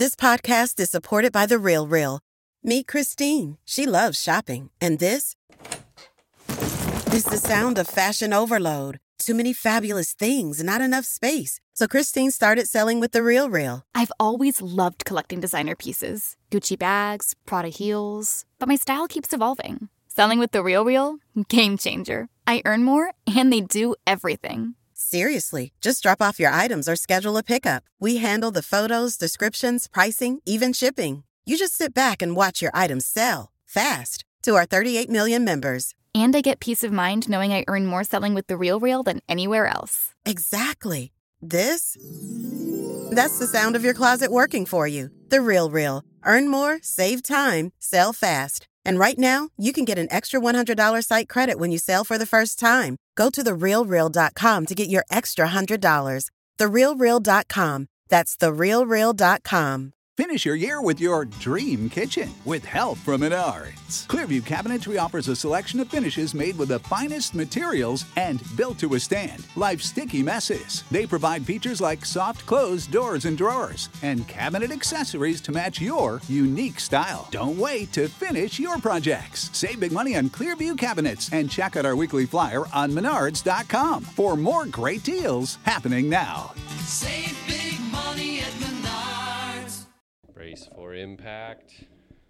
This podcast is supported by The Real Real. Meet Christine. She loves shopping. And this is the sound of fashion overload. Too many fabulous things, not enough space. So Christine started selling with The Real Real. I've always loved collecting designer pieces. Gucci bags, Prada heels. But my style keeps evolving. Selling with The Real Real? Game changer. I earn more, and they do everything. Seriously, just drop off your items or schedule a pickup. We handle the photos, descriptions, pricing, even shipping. You just sit back and watch your items sell fast to our 38 million members. And I get peace of mind knowing I earn more selling with The Real Real than anywhere else. Exactly. That's the sound of your closet working for you. The Real Real. Earn more, save time, sell fast. And right now, you can get an extra $100 site credit when you sell for the first time. Go to therealreal.com to get your extra $100. Therealreal.com. That's therealreal.com. Finish your year with your dream kitchen with help from Menards. Clearview Cabinetry offers a selection of finishes made with the finest materials and built to withstand life's sticky messes. They provide features like soft closed doors and drawers and cabinet accessories to match your unique style. Don't wait to finish your projects. Save big money on Clearview Cabinets and check out our weekly flyer on Menards.com for more great deals happening now. Save big money at Menards. Brace for impact.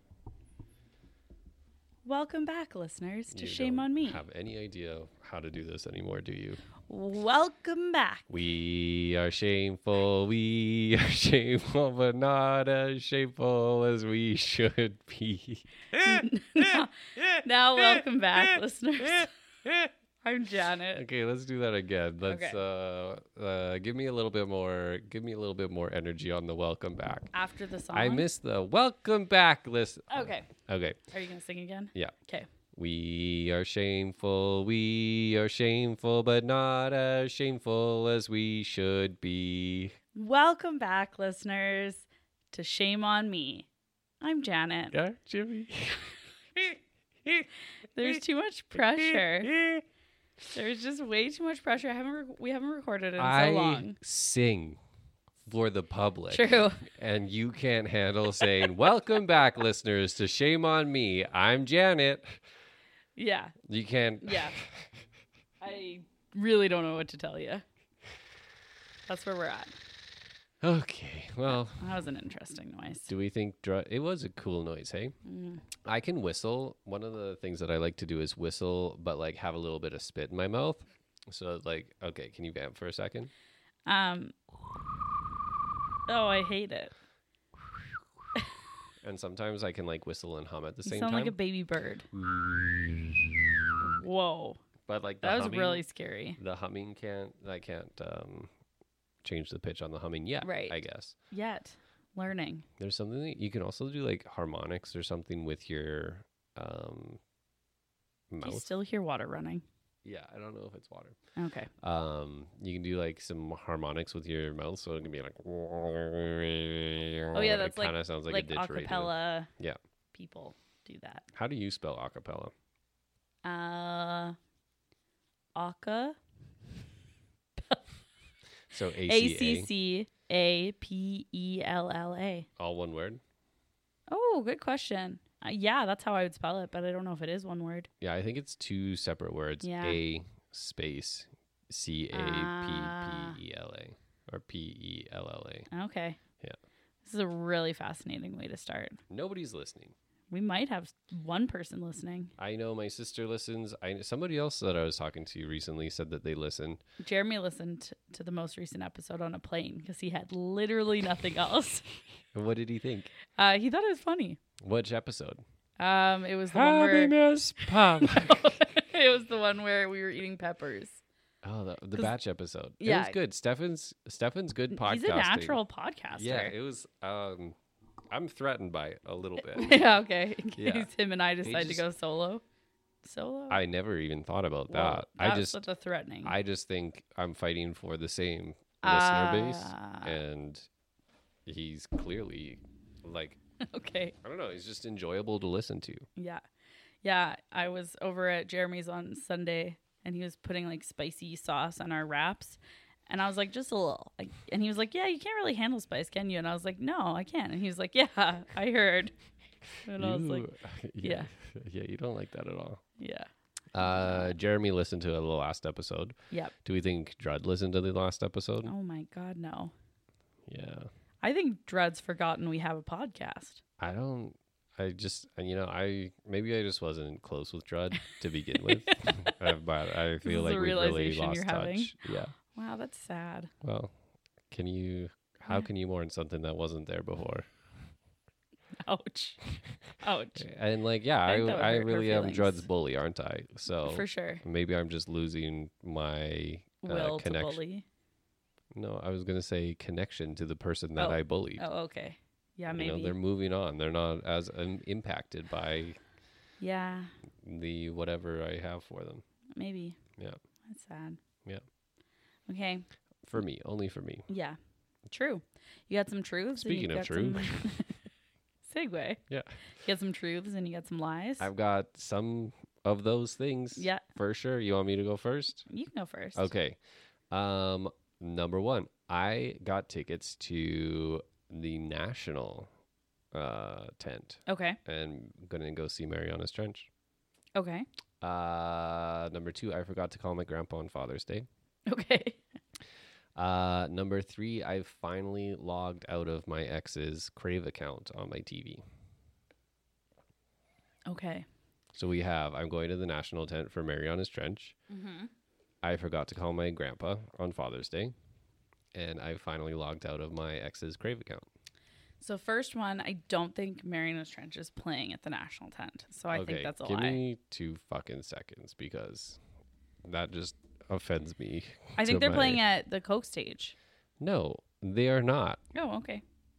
Welcome back, listeners, to You Shame don't on Me. Have any idea how to do this anymore, do you? Welcome back. We are shameful, but not as shameful as we should be. Now, welcome back, listeners. I'm Janet. Okay, let's do that again. Let's give me a little bit more energy on the welcome back. After the song. I missed the welcome back list. Okay. Okay. Are you going to sing again? Yeah. Okay. We are shameful, but not as shameful as we should be. Welcome back, listeners, to Shame on Me. I'm Janet. Yeah, Jimmy. There's too much pressure. There's just way too much pressure. We haven't recorded in so long. I sing for the public. True. And you can't handle saying, welcome back, listeners, to Shame on Me. I'm Janet. Yeah. You can't. Yeah. I really don't know what to tell you. That's where we're at. Okay, well. That was an interesting noise. Do we think it was a cool noise, hey? Mm. I can whistle. One of the things that I like to do is whistle, but like have a little bit of spit in my mouth. So like, okay, can you vamp for a second? Oh, I hate it. And sometimes I can like whistle and hum at the You same sound time. like a baby bird. Whoa. But like That was humming, really scary. The humming I can't change the pitch on the humming yet, Right. I guess. Yet. Learning. There's something that you can also do like harmonics or something with your Do mouth. you still hear water running? Yeah, I don't know if it's water. Okay. You can do like some harmonics with your mouth, so it can be like. Oh yeah, that's it kind of sounds like a didgeridoo. acapella. Yeah. People do that. How do you spell acapella? Aka. So ACCAPELLA. all one word. Oh, good question. Yeah, that's how I would spell it, but I don't know if it is one word. Yeah, I think it's two separate words. Yeah. A space CAPPELA or PELLA. Okay. Yeah. This is a really fascinating way to start. Nobody's listening. We might have one person listening. I know my sister listens. Somebody else that I was talking to recently said that they listen. Jeremy listened to the most recent episode on a plane because he had literally nothing else. What did he think? He thought it was funny. Which episode? It was the one where it was the one where we were eating peppers. Oh, the batch episode. Yeah. It was good. Stefan's good podcasting. He's a natural podcaster. Yeah, it was. I'm threatened by it a little bit. Yeah, okay. In case Yeah. him and I decide to go solo. Solo? I never even thought about Well, that. that's such a threatening. I just think I'm fighting for the same listener base, Ah. and he's clearly like, Okay. I don't know, he's just enjoyable to listen to. Yeah. Yeah, I was over at Jeremy's on Sunday and he was putting like spicy sauce on our wraps And I was like, just a little. And he was like, yeah, you can't really handle spice, can you? And I was like, no, I can't. And he was like, yeah, I heard. And I was like, yeah. Yeah, you don't like that at all. Yeah. Jeremy listened to the last episode. Yep. Do we think Drud listened to the last episode? Oh my God, no. Yeah. I think Drud's forgotten we have a podcast. Maybe I just wasn't close with Drud to begin with. But I feel like we've really lost touch. Having? Yeah. Wow, that's sad. Well, how can you mourn something that wasn't there before? Ouch. Ouch. And I really am Drud's bully, aren't I? So for sure. Maybe I'm just losing my will connection. To bully. No, I was going to say connection to the person that I bullied. Oh, okay. Yeah, maybe. They're moving on. They're not as impacted by the whatever I have for them. Maybe. Yeah. That's sad. Yeah. Okay. For me. Only for me. Yeah. True. You got some truths. Speaking of true. Segue. Yeah. You got some truths and you got some lies. I've got some of those things. Yeah. For sure. You want me to go first? You can go first. Okay. Number one, I got tickets to the National tent. Okay. And I'm going to go see Mariana's Trench. Okay. Number two, I forgot to call my grandpa on Father's Day. Okay. Number three, I finally logged out of my ex's Crave account on my TV. Okay. So I'm going to the National tent for Mariana's Trench. Mm-hmm. I forgot to call my grandpa on Father's Day. And I finally logged out of my ex's Crave account. So first one, I don't think Mariana's Trench is playing at the National tent. So I think that's a lie. Give me 2 fucking seconds because that just offends me. I think they're playing at the Coke stage. No, they are not. Oh, okay.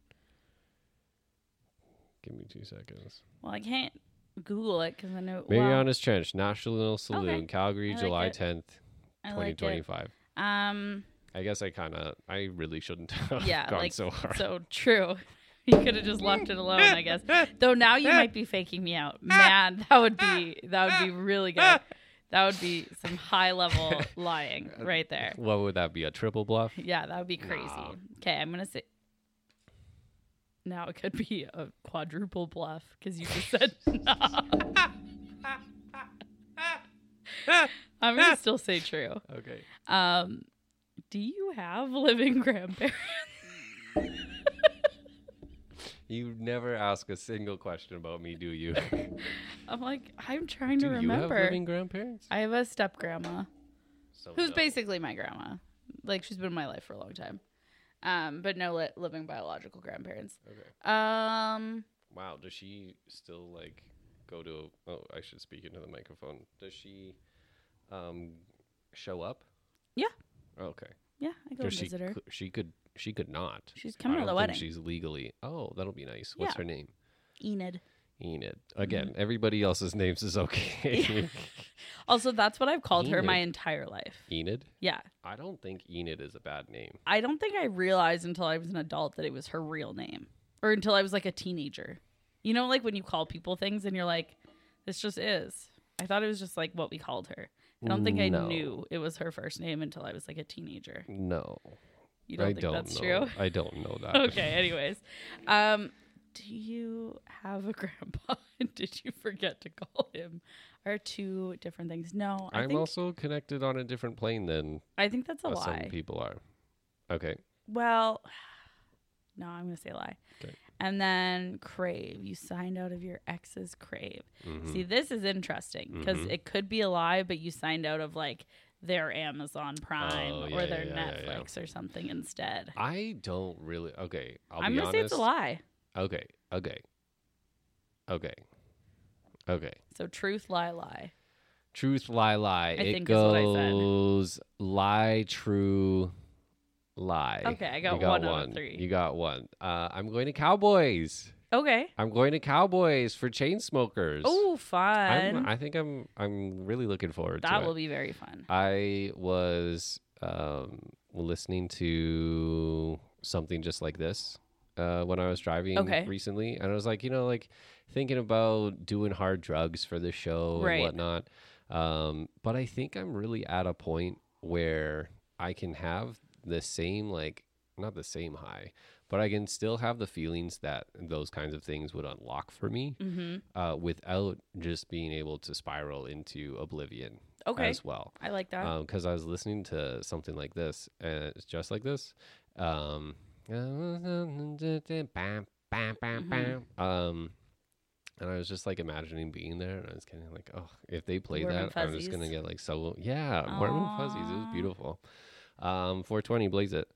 Give me 2 seconds. Well, I can't Google it because I know. Mariana's Trench, National Saloon, Okay. Calgary, I like July it. 10th, 2025. I guess I really shouldn't have gone so hard. So true. You could have just left it alone, I guess. Though now you might be faking me out. Man, that would be really good. That would be some high level lying right there. What would that be? A triple bluff? Yeah, that would be crazy. Nah. Okay, I'm gonna say now it could be a quadruple bluff because you just said no. I'm gonna still say true. Okay. Do you have living grandparents? You never ask a single question about me, do you? I'm trying to remember. Do you have living grandparents? I have a step grandma So who's no. basically my grandma. She's been in my life for a long time. But no living biological grandparents. Okay. Wow, does she still go to? I should speak into the microphone. Does she show up? Yeah. Okay. Yeah, I go visit her. She could not. She's coming I to don't the think wedding. She's legally. Oh, that'll be nice. What's Yeah. her name? Enid. Enid. Again, everybody else's names is okay. Also, that's what I've called her Enid. my entire life. Enid? Yeah. I don't think Enid is a bad name. I don't think I realized until I was an adult that it was her real name. Or until I was a teenager. You know, when you call people things and you're like, this just is. I thought it was just what we called her. I don't think I knew it was her first name until I was a teenager. No. You don't think that's true? I don't know that. Okay, anyways. Do you have a grandpa? Did you forget to call him? Are two different things. No, I'm also connected on a different plane than I think that's a lie. some people are. Okay. Well, no, I'm going to say a lie. Okay. And then Crave. You signed out of your ex's Crave. Mm-hmm. See, this is interesting because it could be a lie, but you signed out of their Amazon Prime or their Netflix or something instead. I don't really. Okay. I'm going to say it's a lie. Okay. So truth, lie, lie. Truth, lie. I it think is what I said. goes lie, true, lie. Okay, I got You got one out of three. You got one. I'm going to Cowboys. Okay. I'm going to Cowboys for Chainsmokers. Oh, fun. I think I'm really looking forward to it. That will be very fun. I was listening to something just like this when I was driving recently, and I was thinking about doing hard drugs for the show and whatnot. But I think I'm really at a point where I can have the same, like, not the same high, but I can still have the feelings that those kinds of things would unlock for me without just being able to spiral into oblivion as well. I like that. Because I was listening to something like this, and it's just like this. And I was just like imagining being there, and I was kind of like, oh, if they play that, I'm just gonna get like so warm and fuzzies. It was beautiful. 420, blaze it.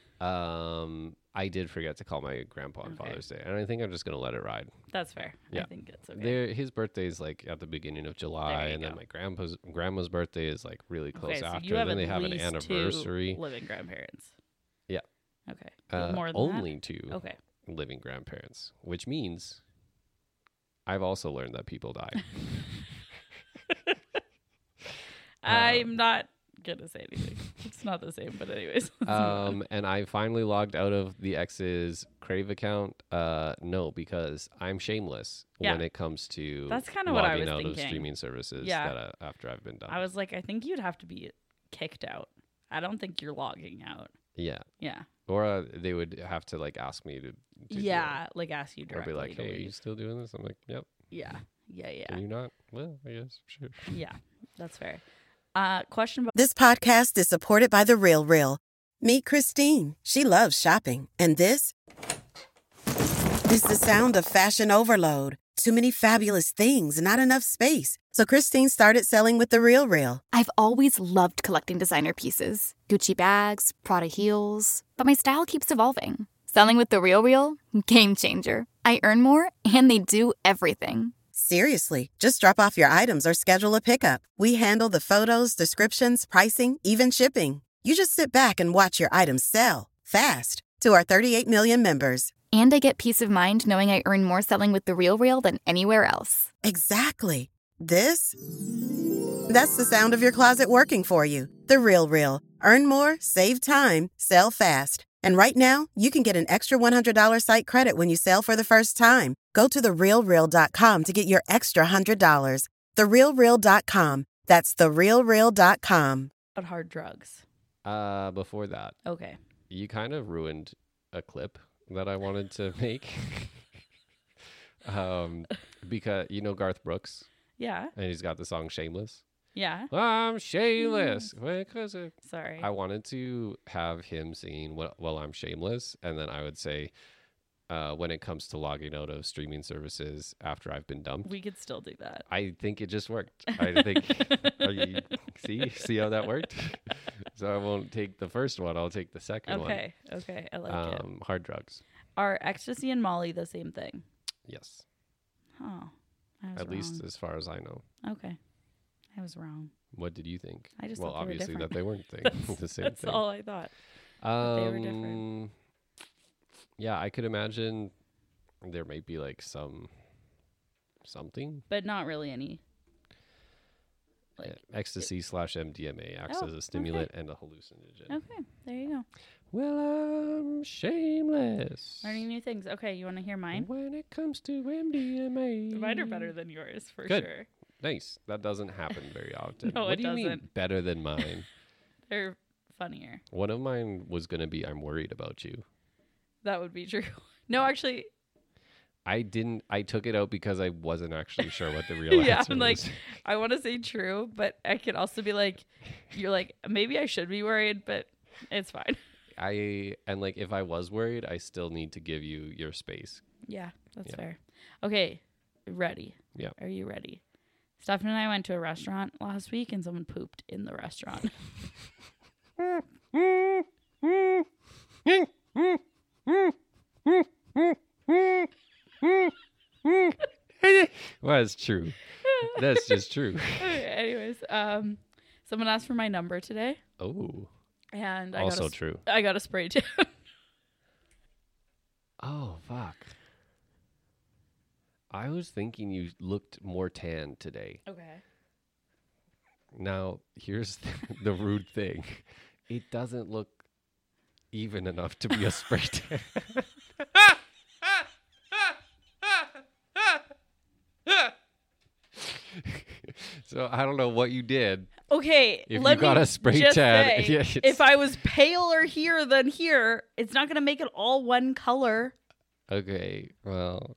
I did forget to call my grandpa on Father's Day, and I think I'm just gonna let it ride. That's fair. Yeah. I think it's okay. His birthday is like at the beginning of July, and then my grandma's birthday is like really close after. You have then they have an least anniversary. 2 living grandparents. Yeah. Okay. More than only that? 2 Okay. living grandparents, which means I've also learned that people die. I'm not gonna say anything. It's not the same, but anyways. And I finally logged out of the ex's Crave account. No, because I'm shameless when it comes to that's kind of what I was out thinking. Of streaming services. That after I've been done, I was like, I think you'd have to be kicked out. I don't think you're logging out. Yeah. Yeah. Or they would have to like ask me to like ask you directly. Or be like, hey, are you still doing this? I'm like, yep. Yeah. Can you not? Well, I guess, sure. Yeah, that's fair. Question about This podcast is supported by The Real Real. Meet Christine. She loves shopping. And this is the sound of fashion overload. Too many fabulous things, not enough space. So Christine started selling with The Real Real. I've always loved collecting designer pieces. Gucci bags, Prada heels. But my style keeps evolving. Selling with The Real Real? Game changer. I earn more, and they do everything. Seriously, just drop off your items or schedule a pickup. We handle the photos, descriptions, pricing, even shipping. You just sit back and watch your items sell fast to our 38 million members. And I get peace of mind knowing I earn more selling with The Real Real than anywhere else. Exactly. That's the sound of your closet working for you. The Real Real. Earn more, save time, sell fast. And right now, you can get an extra $100 site credit when you sell for the first time. Go to therealreal.com to get your extra $100. Therealreal.com. That's therealreal.com. about hard drugs. Before that. Okay. You kind of ruined a clip that I wanted to make. Because you know Garth Brooks? Yeah. And he's got the song Shameless. Yeah. I'm shameless. Sorry. I wanted to have him singing while I'm shameless, and then I would say, when it comes to logging out of streaming services after I've been dumped. We could still do that. I think it just worked. I think see how that worked? So I won't take the first one, I'll take the second one. Okay. I like it. Hard drugs. Are ecstasy and Molly the same thing? Yes. Oh. At least as far as I know. Okay. I was wrong. What did you think? I just thought obviously that they weren't the same that's thing. all I thought. They were different. Yeah, I could imagine there might be like something, but not really any. Like ecstasy / MDMA acts as a stimulant and a hallucinogen. Okay, there you go. Well, I'm shameless. Learning new things. Okay, you want to hear mine? When it comes to MDMA, mine are better than yours for Good. Sure. Nice. That doesn't happen very often. No, what do you mean better than mine? They're funnier. One of mine was going to be I'm worried about you. That would be true. No, actually. I took it out because I wasn't actually sure what the real answer I'm like, was. I want to say true, but I could also be like, you're like, maybe I should be worried, but it's fine. If I was worried, I still need to give you your space. Yeah, that's fair. Okay, ready. Yeah. Are you ready? Stefan and I went to a restaurant last week and someone pooped in the restaurant. Well, it's true. That's just true. Okay, anyways, someone asked for my number today. Oh. And also true. I got a spray tan. Oh, fuck. I was thinking you looked more tan today. Okay. Now, here's the rude thing. It doesn't look even enough to be a spray tan. So I don't know what you did Okay, If let you got me a spray just tan, say, yeah, it's- if I was paler here than here, it's not going to make it all one color. Okay, well,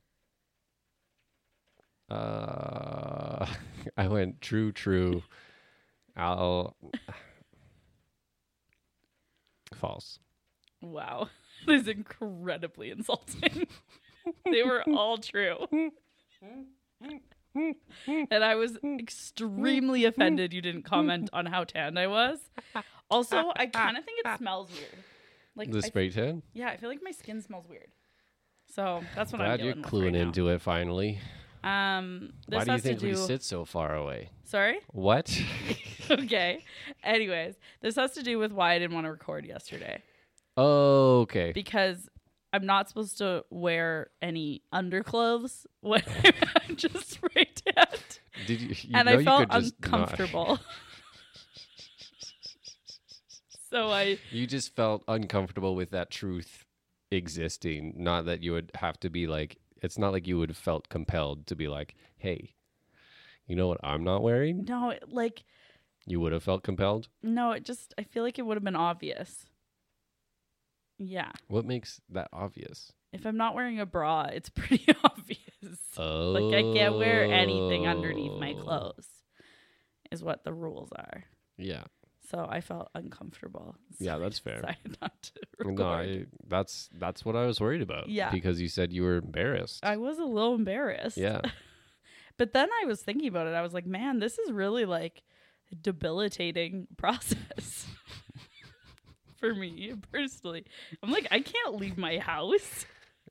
I went true. False. Wow. That is incredibly insulting. They were all true. And I was extremely offended you didn't comment on how tanned I was. Also, I kind of think it smells weird. Like The spray tan? Yeah, I feel like my skin smells weird. So that's what Glad I'm you're dealing with cluing right now. into it finally. This Why do you has think to we do... sit so far away? Sorry? What? Okay. Anyways, this has to do with why I didn't want to record yesterday. Oh, okay. Because I'm not supposed to wear any underclothes when I'm just spray tanned. Did you And know I you felt could just uncomfortable. So You just felt uncomfortable with that truth existing. Not that you would have to be like, it's not like you would have felt compelled to be like, hey, you know what I'm not wearing? No, like... You would have felt compelled? No, I feel like it would have been obvious. Yeah. What makes that obvious? If I'm not wearing a bra, it's pretty obvious. Oh. Like, I can't wear anything underneath my clothes, is what the rules are. Yeah. So I felt uncomfortable. So Yeah, that's I fair. decided not to record. No, that's what I was worried about. Yeah. Because you said you were embarrassed. I was a little embarrassed. Yeah. But then I was thinking about it. I was like, man, this is really like a debilitating process. For me personally, I'm like, I can't leave my house.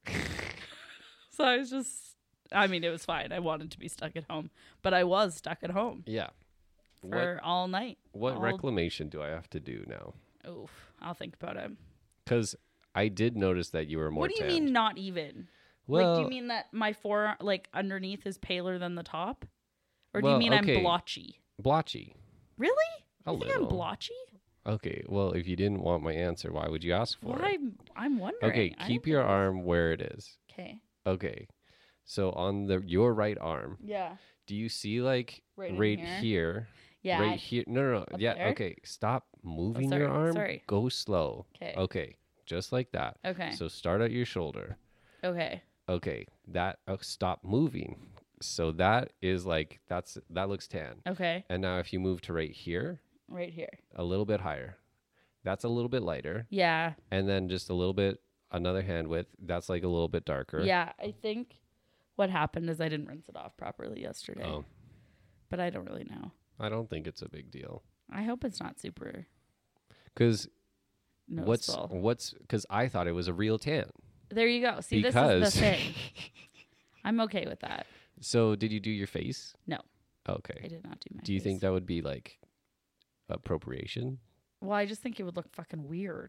So I was it was fine. I wanted to be stuck at home, but I was stuck at home Yeah. for all night. What reclamation do I have to do now? Oof, I'll think about it. Because I did notice that you were more What do you tanned. mean not even? Well, like, do you mean that my forearm, like underneath, is paler than the top? Or do Well, you mean okay. I'm blotchy? blotchy? Really? A You think I'm little. blotchy? Okay, well, if you didn't want my answer, why would you ask for Well, it? I'm wondering. Okay, keep your arm where it is. Okay. Okay, so on your right arm, Yeah. do you see like Right in right here? here? Yeah. Right here. No. Up Yeah. there? Okay. Stop moving sorry, your arm. sorry. Go slow. 'Kay. Okay. Just like that. Okay. So start at your shoulder. Okay. Okay. That stop moving. So that is like that looks tan. Okay. And now if you move to right here, Right here. a little bit higher. That's a little bit lighter. Yeah. And then just a little bit another hand width. That's like a little bit darker. Yeah. I think what happened is I didn't rinse it off properly yesterday. Oh. But I don't really know. I don't think it's a big deal. I hope it's not super Because noticeable. because I thought it was a real tan. There you go. See, Because this is the thing. I'm okay with that. So did you do your face? No, Okay. I did not do my Do you think face. that would be like appropriation? Well, I just think it would look fucking weird.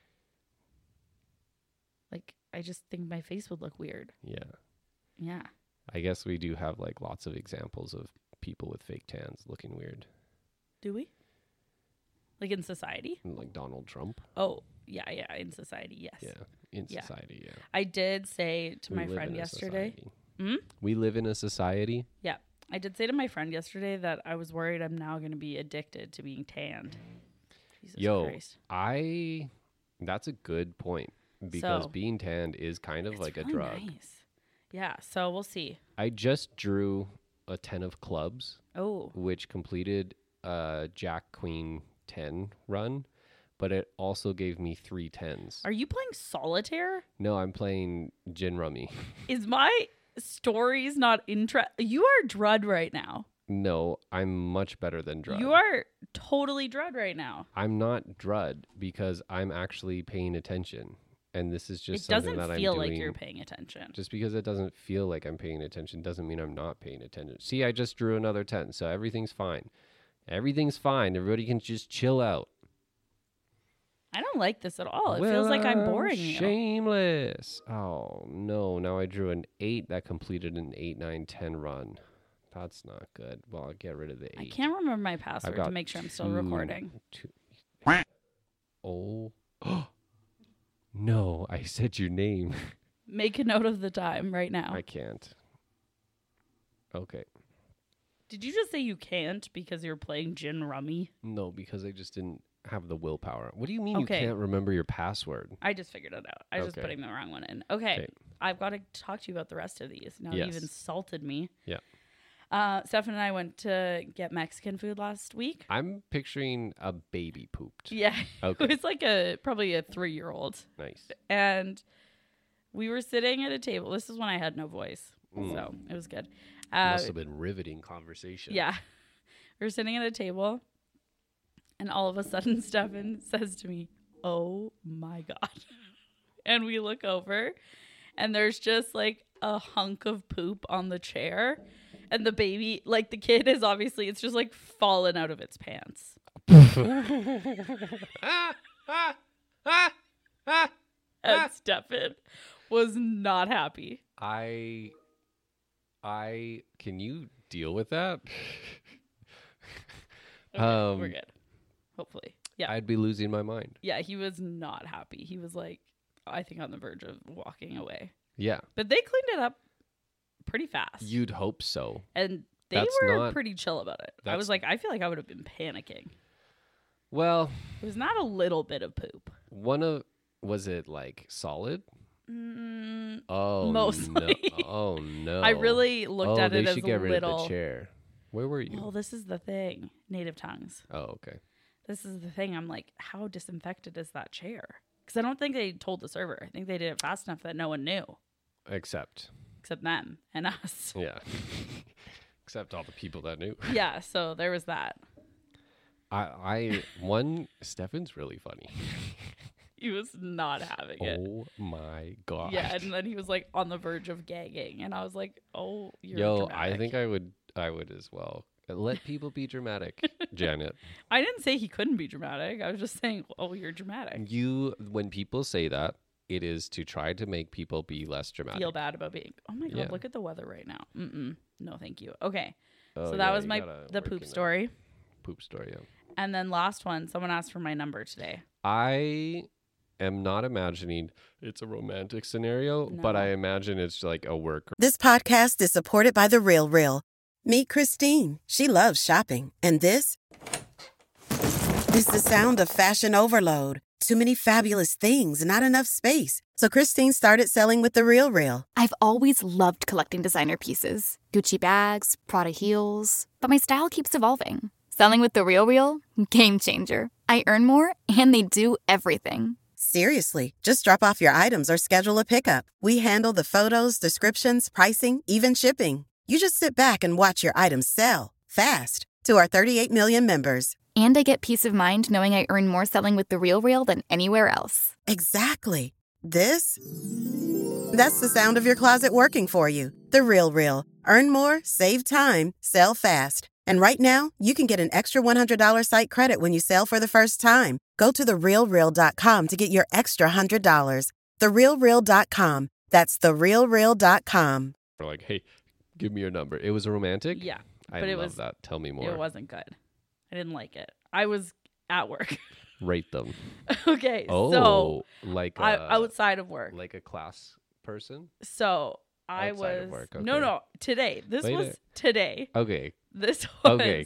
Like, I just think my face would look weird. Yeah. Yeah. I guess we do have like lots of examples of people with fake tans looking weird. Do we? Like in society? Like Donald Trump. Oh, yeah. In society, yes. Yeah. In Yeah. society, yeah. I did say to We my live friend in a yesterday. society. Hmm? We live in a society. Yeah. I did say to my friend yesterday that I was worried I'm now going to be addicted to being tanned. Jesus Christ. That's a good point because So- being tanned is kind of It's like really a drug. Nice. Yeah, so we'll see. I just drew a 10 of clubs, Oh, which completed a Jack Queen 10 run, but it also gave me 3 10s. are you playing solitaire? No, I'm playing gin rummy. Is my stories not You are Drud right now. No, I'm much better than Drud. You are totally Drud right now. I'm not Drud because I'm actually paying attention. And this is just It something doesn't that feel I'm doing. like you're paying attention. Just because it doesn't feel like I'm paying attention doesn't mean I'm not paying attention. See, I just drew another 10, so everything's fine. Everything's fine. Everybody can just chill out. I don't like this at all. It feels like I'm boring you. Shameless. Oh, no. Now I drew an 8 that completed an 8, 9, 10 run. That's not good. Well, I'll get rid of the 8. I can't remember my password to got make sure I'm still recording. Oh. No, I said your name. Make a note of the time right now. I can't. Okay. Did you just say you can't because you're playing gin rummy? No, because I just didn't have the willpower. What do you mean you can't remember your password? I just figured it out. I was just putting the wrong one in. Okay. I've got to talk to you about the rest of these. Now you've insulted me. Yeah. Stefan and I went to get Mexican food last week. I'm picturing a baby pooped. Yeah. Okay. It was like probably a 3-year-old. Nice. And we were sitting at a table. This is when I had no voice. So it was good. Must have been riveting conversation. Yeah. We were sitting at a table, and all of a sudden, Stefan says to me, "Oh my God." And we look over, and there's just like a hunk of poop on the chair. And the baby, like the kid is obviously, it's just like fallen out of its pants. And Stefan was not happy. Can you deal with that? Okay, we're good. Hopefully. Yeah. I'd be losing my mind. Yeah, he was not happy. He was like, I think on the verge of walking away. Yeah. But they cleaned it up pretty fast. You'd hope so. And they were pretty chill about it. I was like, I feel like I would have been panicking. Well, it was not a little bit of poop. Was it like solid? Mostly. No. Oh no! I really looked at it as a little. They should get rid of the chair. Where were you? Well, this is the thing. Native tongues. Oh, okay. This is the thing. I'm like, how disinfected is that chair? Because I don't think they told the server. I think they did it fast enough that no one knew. Except them and us. Yeah. Except all the people that knew. Yeah. So there was that. Stefan's really funny. He was not having it. Oh my God. Yeah, and then he was like on the verge of gagging, and I was like, "Oh, you're dramatic." I think I would as well. Let people be dramatic, Janet. I didn't say he couldn't be dramatic. I was just saying, "Oh, you're dramatic." When people say that, it is to try to make people be less dramatic. Feel bad about being. Oh my God, look at the weather right now. No, thank you. Okay, so that was the poop story. Poop story, yeah. And then last one, someone asked for my number today. I am not imagining it's a romantic scenario, but I imagine it's like a work. This podcast is supported by The Real Real. Meet Christine. She loves shopping. And this is the sound of fashion overload. Too many fabulous things, not enough space. So Christine started selling with The Real Real. I've always loved collecting designer pieces. Gucci bags, Prada heels. But my style keeps evolving. Selling with The Real Real? Game changer. I earn more, and they do everything. Seriously, just drop off your items or schedule a pickup. We handle the photos, descriptions, pricing, even shipping. You just sit back and watch your items sell fast to our 38 million members. And I get peace of mind knowing I earn more selling with The Real Real than anywhere else. Exactly. That's the sound of your closet working for you. The Real Real. Earn more, save time, sell fast. And right now, you can get an extra $100 site credit when you sell for the first time. Go to therealreal.com to get your extra $100. Therealreal.com. That's therealreal.com. We're like, hey, give me your number. It was a romantic? Yeah. I love that. Tell me more. It wasn't good. I didn't like it. I was at work. Rate them. Okay. So like outside of work. Like a class person? So I outside was. Of work. Okay. No. Today. This was today. Okay. This was. Okay.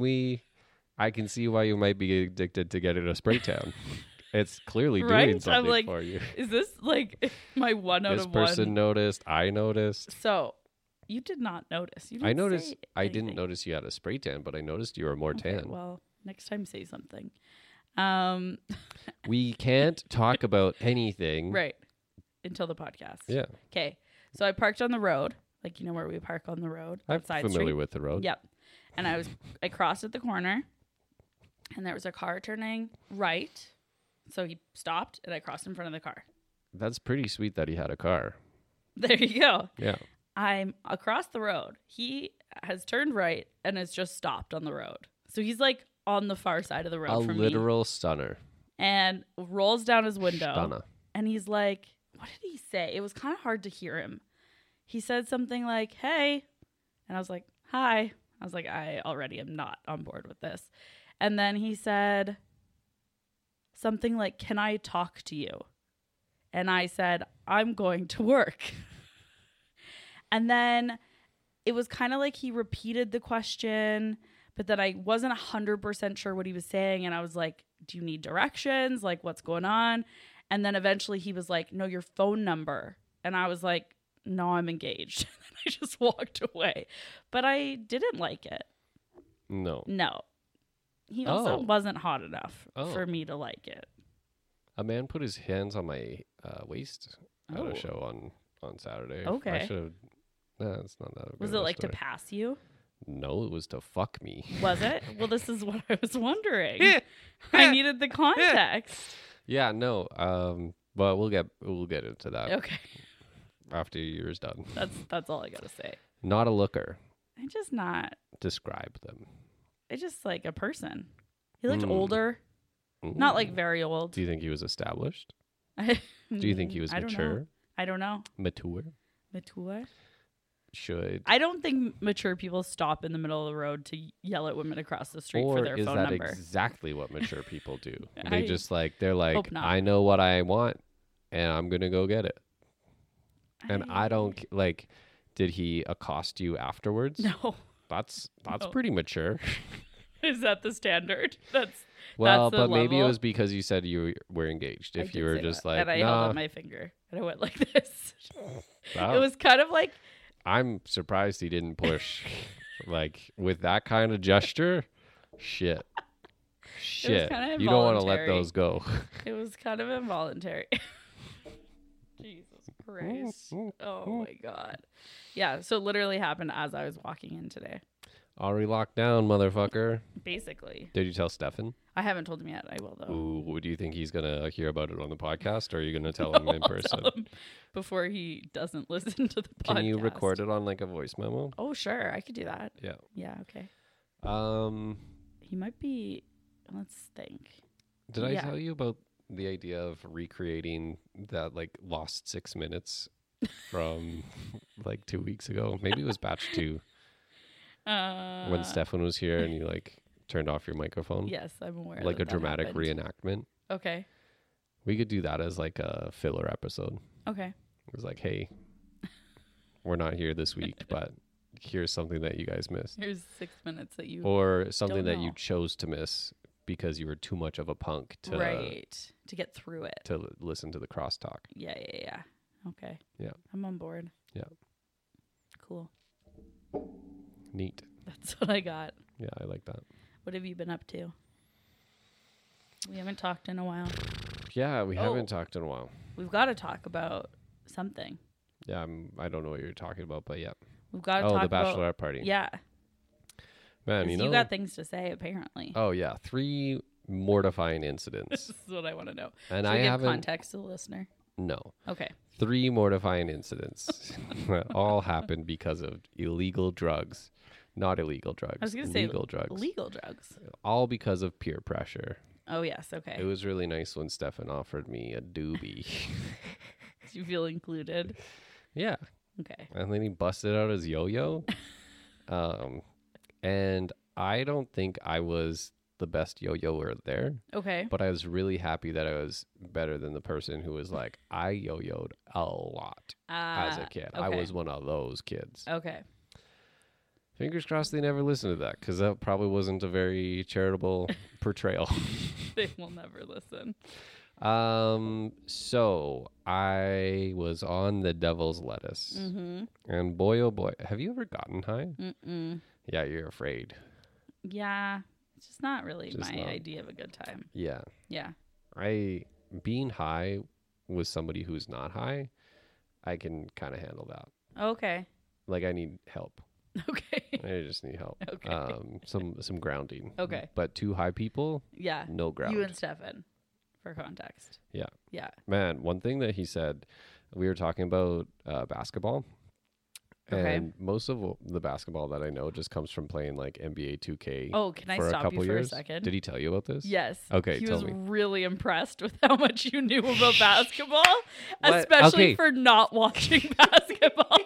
I can see why you might be addicted to getting a spray tan. It's clearly doing something for you. Is this like my 1 out of 1? This person noticed. I noticed. So you did not notice. You didn't I noticed. say I didn't anything. notice you had a spray tan, but I noticed you were more tan. Well, next time say something. We can't talk about anything. Right. Until the podcast. Yeah. Okay. So I parked on the road. Like, you know where we park on the road? I'm familiar with the road. Yep. And I crossed at the corner, and there was a car turning right. So he stopped, and I crossed in front of the car. That's pretty sweet that he had a car. There you go. Yeah. I'm across the road. He has turned right and has just stopped on the road. So he's like on the far side of the road from me. A literal stunner. And rolls down his window. Stunner. And he's like, what did he say? It was kind of hard to hear him. He said something like, hey. And I was like, hi. I was like, I already am not on board with this. And then he said something like, can I talk to you? And I said, I'm going to work. And then it was kind of like he repeated the question, but then I wasn't 100% sure what he was saying. And I was like, do you need directions? Like, what's going on? And then eventually he was like, no, your phone number. And I was like, no, I'm engaged. I just walked away. But I didn't like it. No. He also wasn't hot enough for me to like it. A man put his hands on my waist at a show on Saturday. Okay. I should have... Nah, it's not that. Was it like to pass you? No, it was to fuck me. Was it? Well, this is what I was wondering. I needed the context. Yeah, no. But we'll get into that. Okay. After your year's done. That's all I gotta say. Not a looker. I just not. Describe them. I just like a person. He looked older. Not like very old. Do you think he was established? Do you think he was mature? I don't know. Mature? I don't think mature people stop in the middle of the road to yell at women across the street for their phone number. Or is that exactly what mature people do? They're like, I know what I want and I'm going to go get it. And I don't like, did he accost you afterwards? No. That's pretty mature. Is that the standard? That's but level. Maybe it was because you said you were engaged. If you were just that. like, and I held up my finger and I went like this. Wow. It was kind of like, I'm surprised he didn't push like with that kind of gesture. Shit. You don't want to let those go. It was kind of involuntary. Jesus Christ. Oh my God. Yeah. So it literally happened as I was walking in today. Already locked down, motherfucker. Basically. Did you tell Stefan? I haven't told him yet. I will, though. Ooh, do you think he's going to hear about it on the podcast, or are you going to tell him in person? Tell him before he doesn't listen to the podcast. Can you record it on like a voice memo? Oh, sure. I could do that. Yeah. Yeah, okay. He might be... Let's think. Did I tell you about the idea of recreating that like lost 6 minutes from like 2 weeks ago? Maybe it was batch 2. When Stefan was here and you like turned off your microphone. Yes, I'm aware. Like a dramatic reenactment. Okay. We could do that as like a filler episode. Okay. It was like, hey, we're not here this week, but here's something that you guys missed. Here's 6 minutes that you or something that you chose to miss because you were too much of a punk to get through it. To listen to the crosstalk. Yeah. Okay. Yeah. I'm on board. Yeah. Cool. Neat. That's what I got. Yeah, I like that. What have you been up to? We haven't talked in a while. Yeah, we haven't talked in a while. We've got to talk about something. Yeah, I don't know what you're talking about, but yeah. We've got to talk about... Oh, the bachelorette party. Yeah. Man, you got things to say, apparently. Oh, yeah. 3 mortifying incidents. This is what I want to know. And I haven't... context to the listener? No. Okay. 3 mortifying incidents that all happened because of illegal drugs. Not illegal drugs. I was going to say drugs. Legal drugs. All because of peer pressure. Oh, yes. Okay. It was really nice when Stefan offered me a doobie. Did you feel included? Yeah. Okay. And then he busted out his yo-yo. And I don't think I was the best yo-yoer there. Okay. But I was really happy that I was better than the person who was like, I yo-yoed a lot as a kid. Okay. I was one of those kids. Okay. Fingers crossed they never listen to that, because that probably wasn't a very charitable portrayal. They will never listen. So I was on the devil's lettuce. Mm-hmm. And boy, oh boy, have you ever gotten high? Mm-mm. Yeah, you're afraid. Yeah. It's just not really idea of a good time. Yeah. Yeah. Being high with somebody who's not high, I can kind of handle that. Okay. Like I need help. Okay. I just need help. Okay. Some grounding. Okay. But 2 high people, yeah, no ground. You and Stefan, for context. Yeah. Yeah. Man, one thing that he said, we were talking about basketball. Okay. And most of the basketball that I know just comes from playing like NBA 2K. Oh, can I stop you for a second? Did he tell you about this? Yes. Okay, he tell was me. Really impressed with how much you knew about basketball, especially for not watching basketball.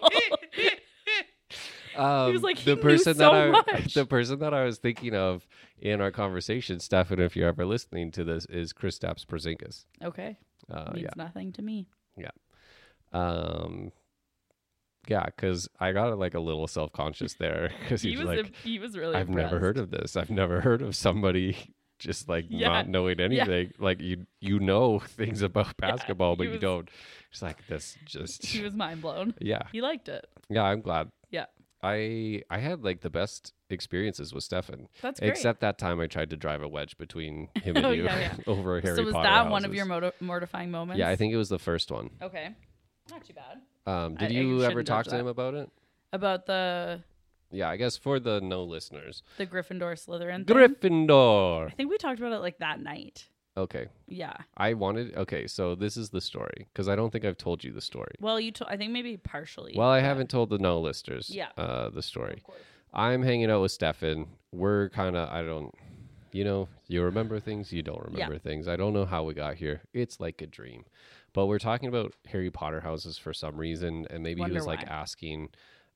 He was like, the person that I was thinking of in our conversation, Stefan, if you're ever listening to this, is Kristaps Porzingis. Okay. Means nothing to me. Yeah. Yeah, because I got like a little self-conscious there because he was like, he was really I've impressed. never heard of this. I've never heard of somebody just like not knowing anything. Like you know things about basketball, but you don't. It's like this just. He was mind blown. Yeah, he liked it. Yeah, I'm glad. Yeah, I had like the best experiences with Stefan. That's great. Except that time I tried to drive a wedge between him and you over a Harry Potter. So was that houses. one of your mortifying moments? Yeah, I think it was the first one. Okay, not too bad. Did you ever talk to him about it? About the... Yeah, I guess for the no listeners. The Gryffindor Slytherin thing? Gryffindor! I think we talked about it like that night. Okay. Yeah. Okay, so this is the story, because I don't think I've told you the story. Well, I think maybe partially. Well, I haven't told the no listeners the story. Of course. I'm hanging out with Stefan. We're kind of, you remember things, you don't remember things. I don't know how we got here. It's like a dream. But we're talking about Harry Potter houses for some reason, and maybe he was like asking,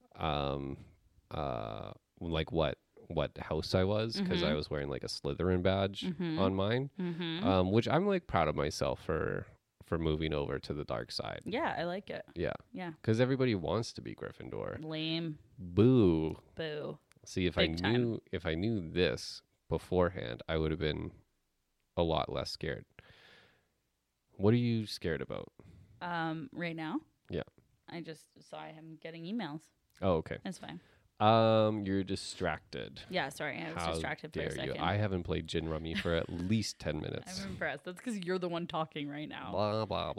like what house I was, because I was wearing like a Slytherin badge on mine, which I'm like proud of myself for moving over to the dark side. Yeah, I like it. Yeah, because everybody wants to be Gryffindor. Lame. Boo. See, if Big time. I knew this beforehand, I would have been a lot less scared. What are you scared about? Right now? Yeah. I just saw him getting emails. Oh, okay. That's fine. You're distracted. Yeah, sorry. I was distracted for a second. I haven't played Gin Rummy for at least 10 minutes. I'm impressed. That's because you're the one talking right now. Blah, blah,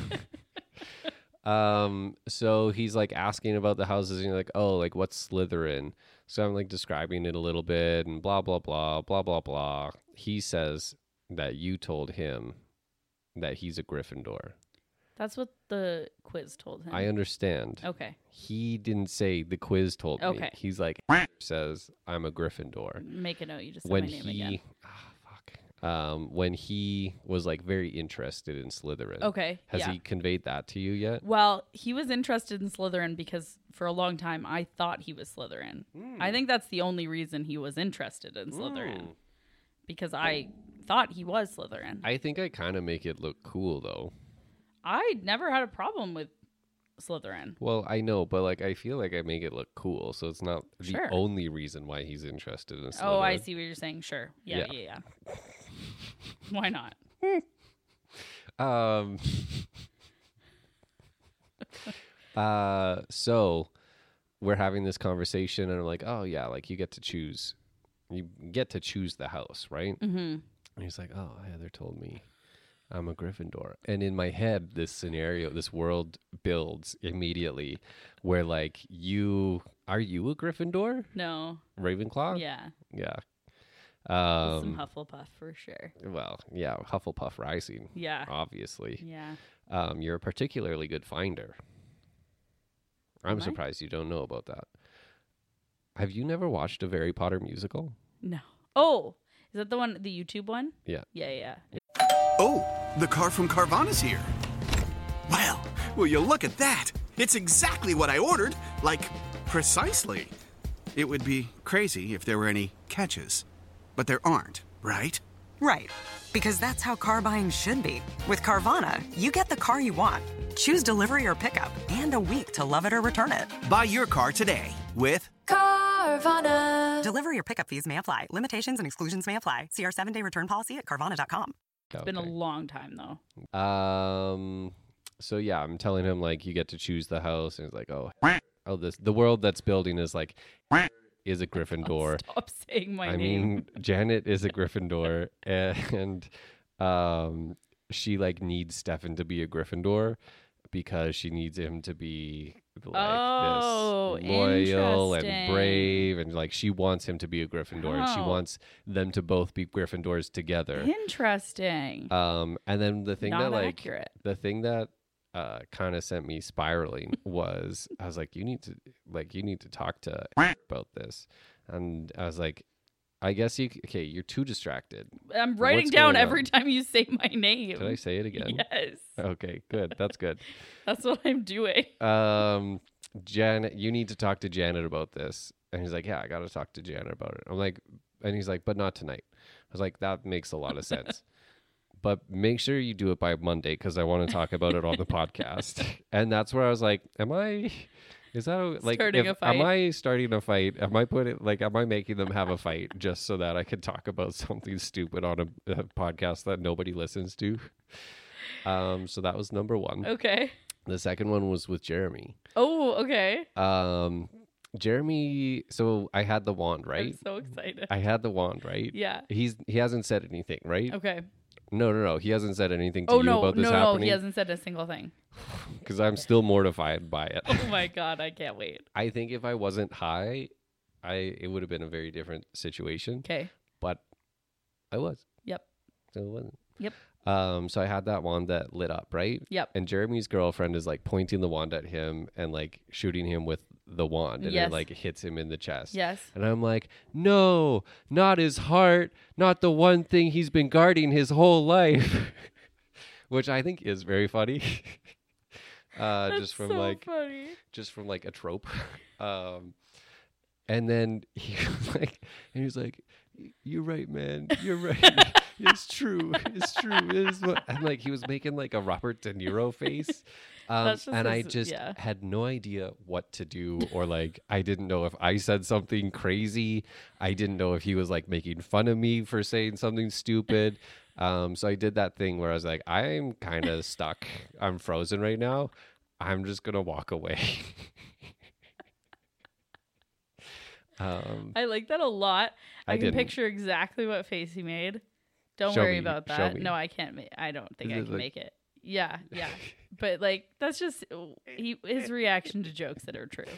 blah. So he's like asking about the houses, and you're like, oh, like what's Slytherin? So I'm like describing it a little bit and blah, blah, blah, blah, blah, blah. He says that you told him that he's a Gryffindor. That's what the quiz told him. I understand. Okay. He didn't say the quiz told me. Okay. He's like, says I'm a Gryffindor. Make a note. You just said my name again. When he was like very interested in Slytherin. Okay. Has he conveyed that to you yet? Well, he was interested in Slytherin because for a long time I thought he was Slytherin. I think that's the only reason he was interested in Slytherin. Because I thought he was Slytherin. I think I kind of make it look cool though. I never had a problem with Slytherin. Well, I know, but like I feel like I make it look cool, so it's not the only reason why he's interested in Slytherin. Oh, I see what you're saying. Sure. Yeah. Why not? So we're having this conversation, and I'm like, oh yeah, like you get to choose the house, right? Mm-hmm. And he's like, oh, Heather told me I'm a Gryffindor. And in my head, this world builds immediately where like are you a Gryffindor? No. Ravenclaw? Yeah. Yeah. Some Hufflepuff for sure. Well, yeah, Hufflepuff Rising. Yeah. Obviously. Yeah. You're a particularly good finder. I'm surprised you don't know about that. Have you never watched a Harry Potter musical? No. Oh, is that the YouTube one? Yeah. Yeah. Oh, the car from Carvana's here. Well, will you look at that? It's exactly what I ordered. Like, precisely. It would be crazy if there were any catches. But there aren't, right? Right. Because that's how car buying should be. With Carvana, you get the car you want. Choose delivery or pickup, and a week to love it or return it. Buy your car today with Carvana. Delivery or pickup fees may apply. Limitations and exclusions may apply. See our 7-day return policy at Carvana.com. It's been a long time, though. So, yeah, I'm telling him, like, you get to choose the house. And he's like, the world that's building is, like, is a Gryffindor. Stop saying my name. I mean, Janet is a Gryffindor. And she, like, needs Stefan to be a Gryffindor because she needs him to be, like, this loyal and brave. And, like, she wants him to be a Gryffindor. And she wants them to both be Gryffindors together. Interesting. And then the thing accurate. The thing that kind of sent me spiraling was I was like, you need to talk to about this. And I was like, I guess you're too distracted. I'm writing down every time you say my name. Did I say it again? Yes. Okay, good. That's good. That's what I'm doing. Janet, you need to talk to Janet about this. And he's like, yeah, I got to talk to Janet about it. I'm like, and he's like, but not tonight. I was like, that makes a lot of sense. But make sure you do it by Monday because I want to talk about it on the podcast. And that's where I was like, am I Is that like starting a fight? Am I starting a fight? Am I making them have a fight just so that I can talk about something stupid on a podcast that nobody listens to? So that was number one. Okay. The second one was with Jeremy. Oh, okay. Jeremy, so I had the wand, right? I'm so excited. I had the wand, right? Yeah. He hasn't said anything, right? Okay. No. He hasn't said anything to you about this happening. No, he hasn't said a single thing. Because I'm still mortified by it. Oh my God, I can't wait. I think if I wasn't high, it would have been a very different situation. Okay. But I was. Yep. So it wasn't. Yep. So I had that wand that lit up, right? Yep. And Jeremy's girlfriend is like pointing the wand at him and like shooting him with the wand, and yes. it like hits him in the chest. Yes. And I'm like, no, not his heart, not the one thing he's been guarding his whole life, which I think is very funny. Just from funny. Just from like a trope. And then he was like, you're right, man. You're right. It's true. It's true. And like he was making like a Robert De Niro face. And I just had no idea what to do, or like I didn't know if I said something crazy. I didn't know if he was like making fun of me for saying something stupid. So I did that thing where I was like, I'm kind of stuck. I'm frozen right now. I'm just gonna walk away. I like that a lot. I can picture exactly what face he made. Don't worry about that. No, I can't. I don't think I can make it. Yeah. But like that's just his reaction to jokes that are true.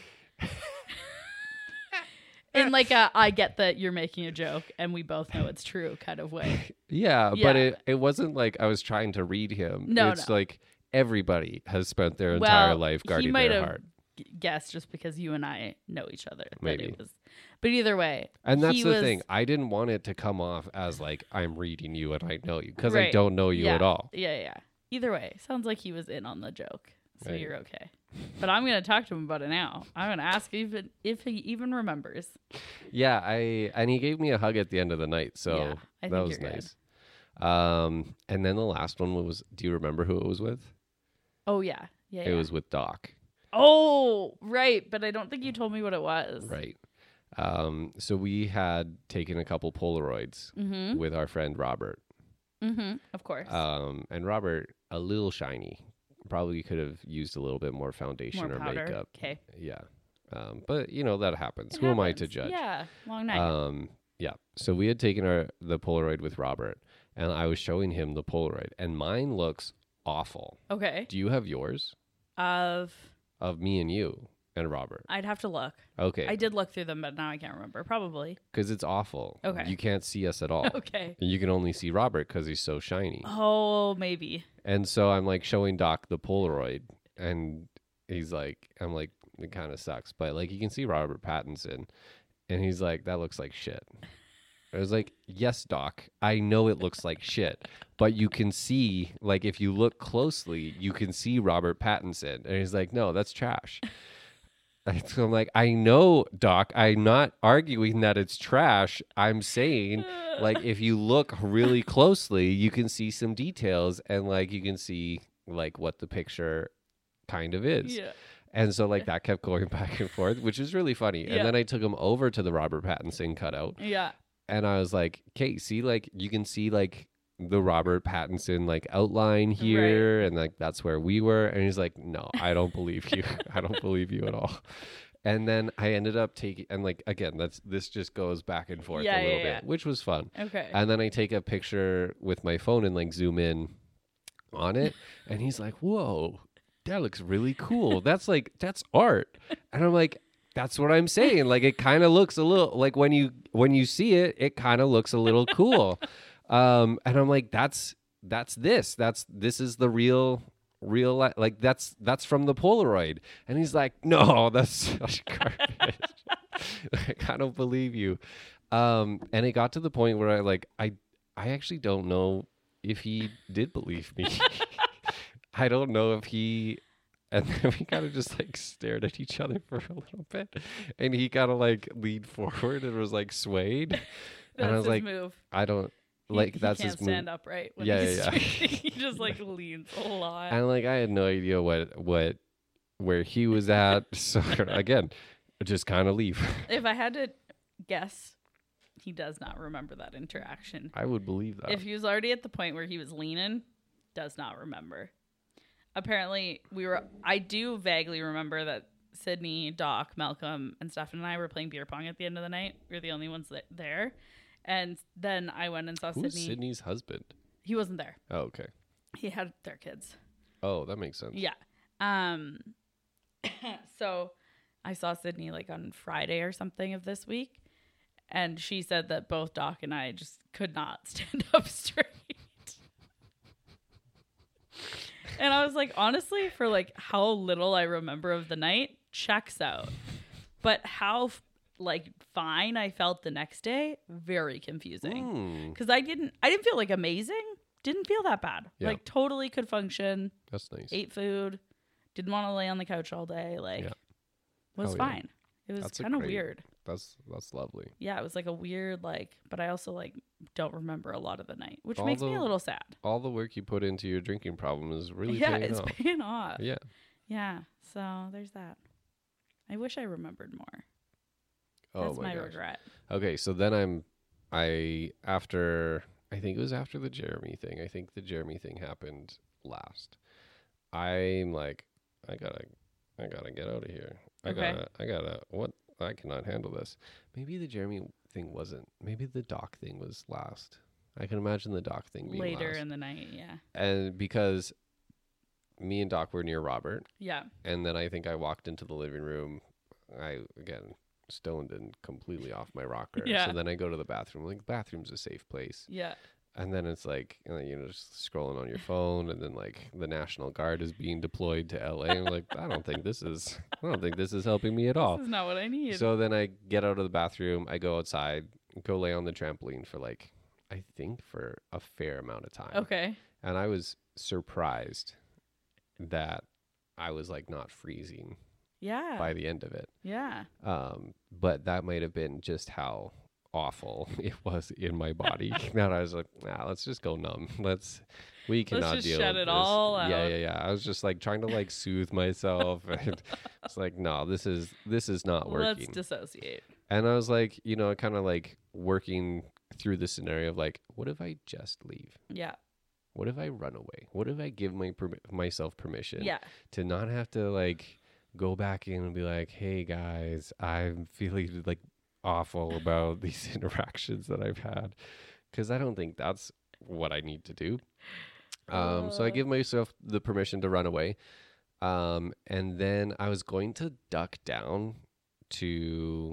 In like I get that you're making a joke and we both know it's true kind of way. Yeah. But it wasn't like I was trying to read him. No, it's like everybody has spent their entire life guarding their heart. Guess just because you and I know each other. Maybe. But either way. And that's the thing. I didn't want it to come off as like I'm reading you and I know you, because I don't know you at all. Yeah. Either way, sounds like he was in on the joke. So you're okay. But I'm going to talk to him about it now. I'm going to ask if he even remembers. Yeah, and he gave me a hug at the end of the night, so that was nice. And then the last one was, do you remember who it was with? Oh, yeah. It was with Doc. Oh, right. But I don't think you told me what it was. Right. So we had taken a couple Polaroids with our friend Robert. Of course. And Robert, a little shiny. Probably could have used a little bit more foundation or powder. makeup. Okay. Yeah. But that happens. Who am I to judge? Yeah. Long night. Yeah. So we had taken the Polaroid with Robert, and I was showing him the Polaroid, and mine looks awful. Okay. Do you have yours? Of me and you and Robert. I'd have to look. Okay. I did look through them, but now I can't remember. Probably. Because it's awful. Okay. You can't see us at all. Okay. And you can only see Robert because he's so shiny. Oh, maybe. And so I'm like showing Doc the Polaroid, and he's like, I'm like, it kind of sucks, but like you can see Robert Pattinson, and he's like, that looks like shit. I was like, yes, Doc, I know it looks like shit, but you can see, like, if you look closely, you can see Robert Pattinson. And he's like, no, that's trash. So I'm like, I know, Doc, I'm not arguing that it's trash. I'm saying, like, if you look really closely, you can see some details, and like you can see like what the picture kind of is. Yeah. And so like that kept going back and forth, which is really funny. And then I took him over to the Robert Pattinson cutout. Yeah. And I was like, Kate, see, like you can see like the Robert Pattinson like outline here, and like that's where we were. And he's like, no, I don't believe you. I don't believe you at all. And then I ended up taking, and like again, this just goes back and forth a little bit, which was fun. Okay. And then I take a picture with my phone and like zoom in on it, and he's like, whoa, that looks really cool. That's art. And I'm like, that's what I'm saying. Like it kind of looks a little like when you see it, it kind of looks a little cool. And I'm like, this is the real like that's from the Polaroid. And he's like, no, that's such garbage. Like, I don't believe you. And it got to the point where I actually don't know if he did believe me. I don't know if he, and then we kind of just like stared at each other for a little bit, and he kind of like leaned forward and was like swayed. And I was like, move. I don't like he that's can't his move. Stand upright when he's speaking. He just like leans a lot. And like I had no idea what where he was at. So again, just kind of leave. If I had to guess, he does not remember that interaction. I would believe that. If he was already at the point where he was leaning, does not remember. Apparently, I do vaguely remember that Sydney, Doc, Malcolm, and Stefan and I were playing beer pong at the end of the night. We were the only ones there. And then I went and saw Who's Sydney. Sydney's husband? He wasn't there. Oh, okay. He had their kids. Oh, that makes sense. Yeah. So I saw Sydney like on Friday or something of this week. And she said that both Doc and I just could not stand up straight. And I was like, honestly, for like how little I remember of the night, checks out. But how like fine I felt the next day, very confusing. Because I didn't feel like amazing. Didn't feel that bad. Yeah. Like totally could function. That's nice. Ate food. Didn't want to lay on the couch all day. Like was fine. It was kind of weird. That's lovely. Yeah, it was like a weird but I also like don't remember a lot of the night, which makes me a little sad. All the work you put into your drinking problem is really paying off. Yeah. Yeah. So there's that. I wish I remembered more. That's my regret. Okay, so then I think it was after the Jeremy thing. I think the Jeremy thing happened last. I'm like, I gotta get out of here. I cannot handle this. Maybe the Jeremy thing wasn't. Maybe the Doc thing was last. I can imagine the Doc thing being later last. In the night, yeah. And because me and Doc were near Robert. Yeah. And then I think I walked into the living room. I, again, stoned and completely off my rocker. Yeah. So then I go to the bathroom. Like, the bathroom's a safe place. Yeah. And then it's like, just scrolling on your phone, and then like the National Guard is being deployed to LA. I'm like, I don't think this is helping me at all. This is not what I need. So then I get out of the bathroom, I go outside, go lay on the trampoline for I think for a fair amount of time. Okay. And I was surprised that I was like not freezing. Yeah. By the end of it. Yeah. But that might have been just how awful it was in my body. That I was like, let's just go numb. We cannot just deal shut with it this. all out. Yeah. I was just like trying to like soothe myself, and it's like, no, this is not working. Let's dissociate. And I was like, kind of like working through the scenario of like, what if I just leave? Yeah. What if I run away? What if I give myself permission? Yeah. To not have to like go back in and be like, hey guys, I'm feeling like awful about these interactions that I've had, because I don't think that's what I need to do. So I give myself the permission to run away, and then I was going to duck down to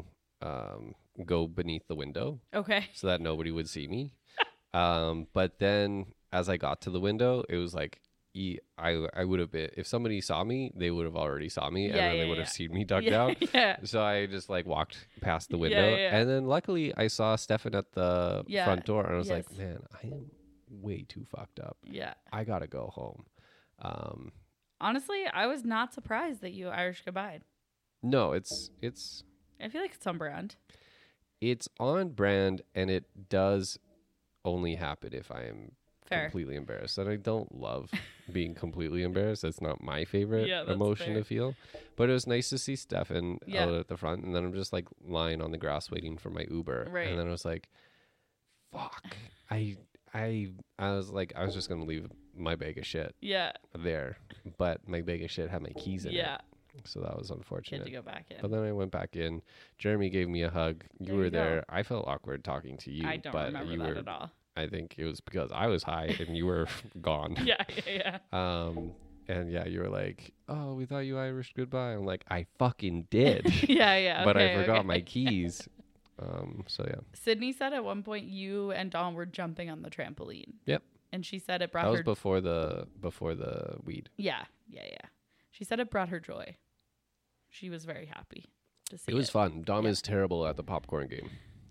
go beneath the window, okay, so that nobody would see me. But then as I got to the window, it was like I would have been, if somebody saw me, they would have already saw me, and then they would have seen me duck down. Yeah. So I just like walked past the window, and then luckily I saw Stefan at the front door, and I was like, man, I am way too fucked up. Yeah. I gotta go home. Honestly, I was not surprised that you Irish goodbye. No, it's. I feel like it's on brand. It's on brand, and it does only happen if I am completely embarrassed. And I don't love being completely embarrassed. That's not my favorite emotion to feel. But it was nice to see Stefan out at the front, and then I'm just like lying on the grass waiting for my Uber. Right. And then I was like, fuck. I was like, I was just gonna leave my bag of shit there. But my bag of shit had my keys in it. So that was unfortunate. Had to go back in. But then I went back in. Jeremy gave me a hug. You were there. I felt awkward talking to you. I don't remember that at all. I think it was because I was high and you were gone. Yeah. And you were like, oh, we thought you Irish goodbye. I'm like, I fucking did. Yeah. But I forgot my keys. So yeah. Sydney said at one point you and Dawn were jumping on the trampoline. Yep. And she said it brought her. That was before the weed. Yeah. She said it brought her joy. She was very happy to see it. It was fun. Dom is terrible at the popcorn game.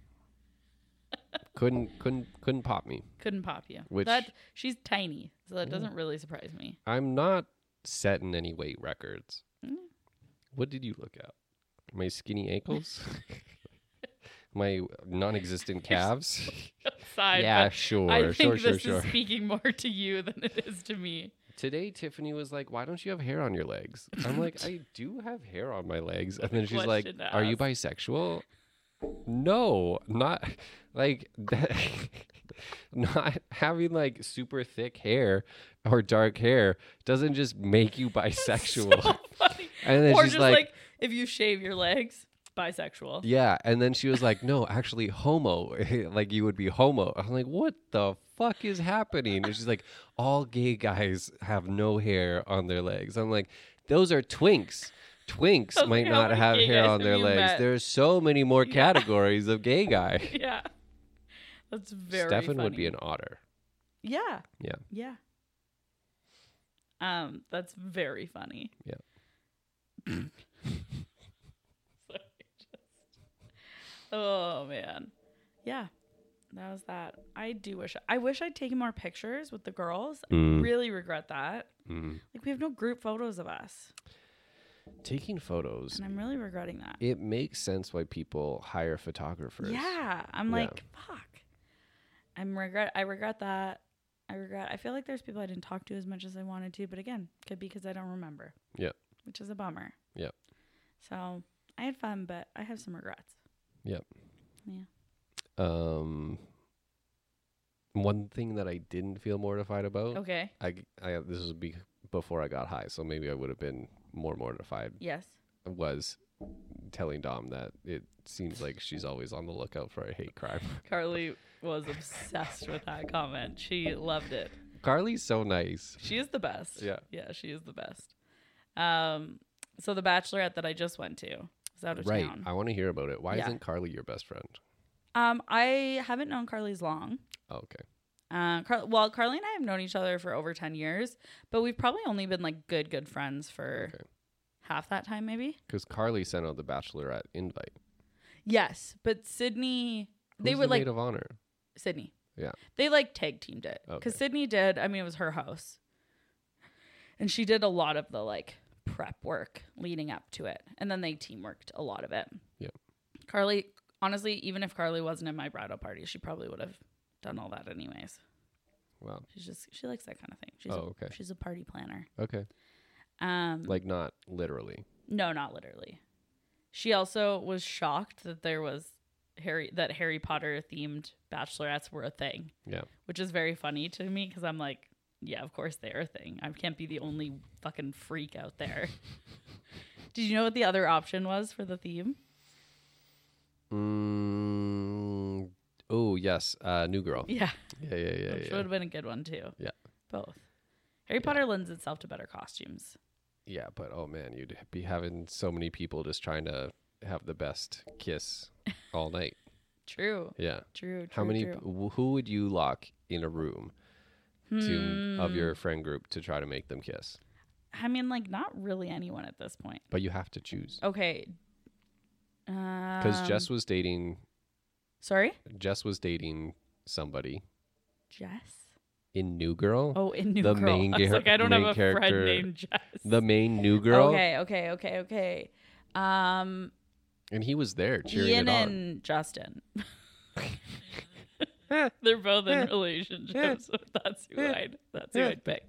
couldn't pop me. Couldn't pop you. She's tiny, so that doesn't really surprise me. I'm not setting any weight records. What did you look at? My skinny ankles? My non-existent calves? Side, yeah, sure. I think sure. is speaking more to you than it is to me. Today, Tiffany was like, "Why don't you have hair on your legs?" I'm like, "I do have hair on my legs." And then she's like, "Are you bisexual?" No, not like that. Not having like super thick hair or dark hair doesn't just make you bisexual. So funny. And then or she's just like, if you shave your legs, bisexual. Yeah, and then she was like, "No, actually, homo. Like you would be homo." I'm like, "What the fuck is happening?" And she's like, "All gay guys have no hair on their legs." I'm like, "Those are twinks. Twinks might not have hair on their legs. There's so many more categories of gay guy." Yeah, that's very. Stefan funny. would be an otter. Yeah. Yeah. Yeah. That's very funny. Yeah. Oh man, yeah, that was that. I wish I'd taken more pictures with the girls. I really regret that. Like we have no group photos of us taking photos, and I'm really regretting that. It makes sense why people hire photographers. Yeah, I'm like, fuck. I regret that. I feel like there's people I didn't talk to as much as I wanted to, but again, could be because I don't remember. Yeah, which is a bummer. Yeah. So I had fun, but I have some regrets. Yep. Yeah. One thing that I didn't feel mortified about. Okay. This was before I got high, so maybe I would have been more mortified. Yes. Was telling Dom that it seems like she's always on the lookout for a hate crime. Carly was obsessed with that comment. She loved it. Carly's so nice. She is the best. Yeah. Yeah, she is the best. So the Bachelorette that I just went to was out of town. I want to hear about it. Why isn't Carly your best friend? I haven't known Carly's long. Oh, okay. Carly and I have known each other for over 10 years, but we've probably only been like good friends for half that time, maybe. Because Carly sent out the Bachelorette invite. Yes, but Sydney, Who's the maid of honor? Sydney. Yeah. They like tag teamed it because Sydney did. I mean, it was her house, and she did a lot of the like prep work leading up to it, and then they teamworked a lot of it. Yeah. Carly, honestly, even if Carly wasn't in my bridal party, she probably would have done all that anyways. Wow. She likes that kind of thing. She's a party planner. Okay. Like not literally. No, not literally. She also was shocked that there was Harry Potter themed bachelorettes were a thing. Yeah. Which is very funny to me because I'm like, yeah, of course they are a thing. I can't be the only fucking freak out there. Did you know what the other option was for the theme? Oh, yes. New Girl. Yeah. Yeah. Which would have been a good one too. Yeah. Both. Harry Potter lends itself to better costumes. Yeah, but oh man, you'd be having so many people just trying to have the best kiss all night. True. Yeah. True. How many? Who would you lock in a room of your friend group to try to make them kiss? I mean, like not really anyone at this point. But you have to choose. Okay. Because Jess was dating. Sorry. Jess was dating somebody. Jess. In New Girl? Oh, in New Girl. I was like, I don't have a friend named Jess. The main New Girl? Okay. And he was there cheering Ian it on. and Justin. They're both in relationships. So that's who I'd pick.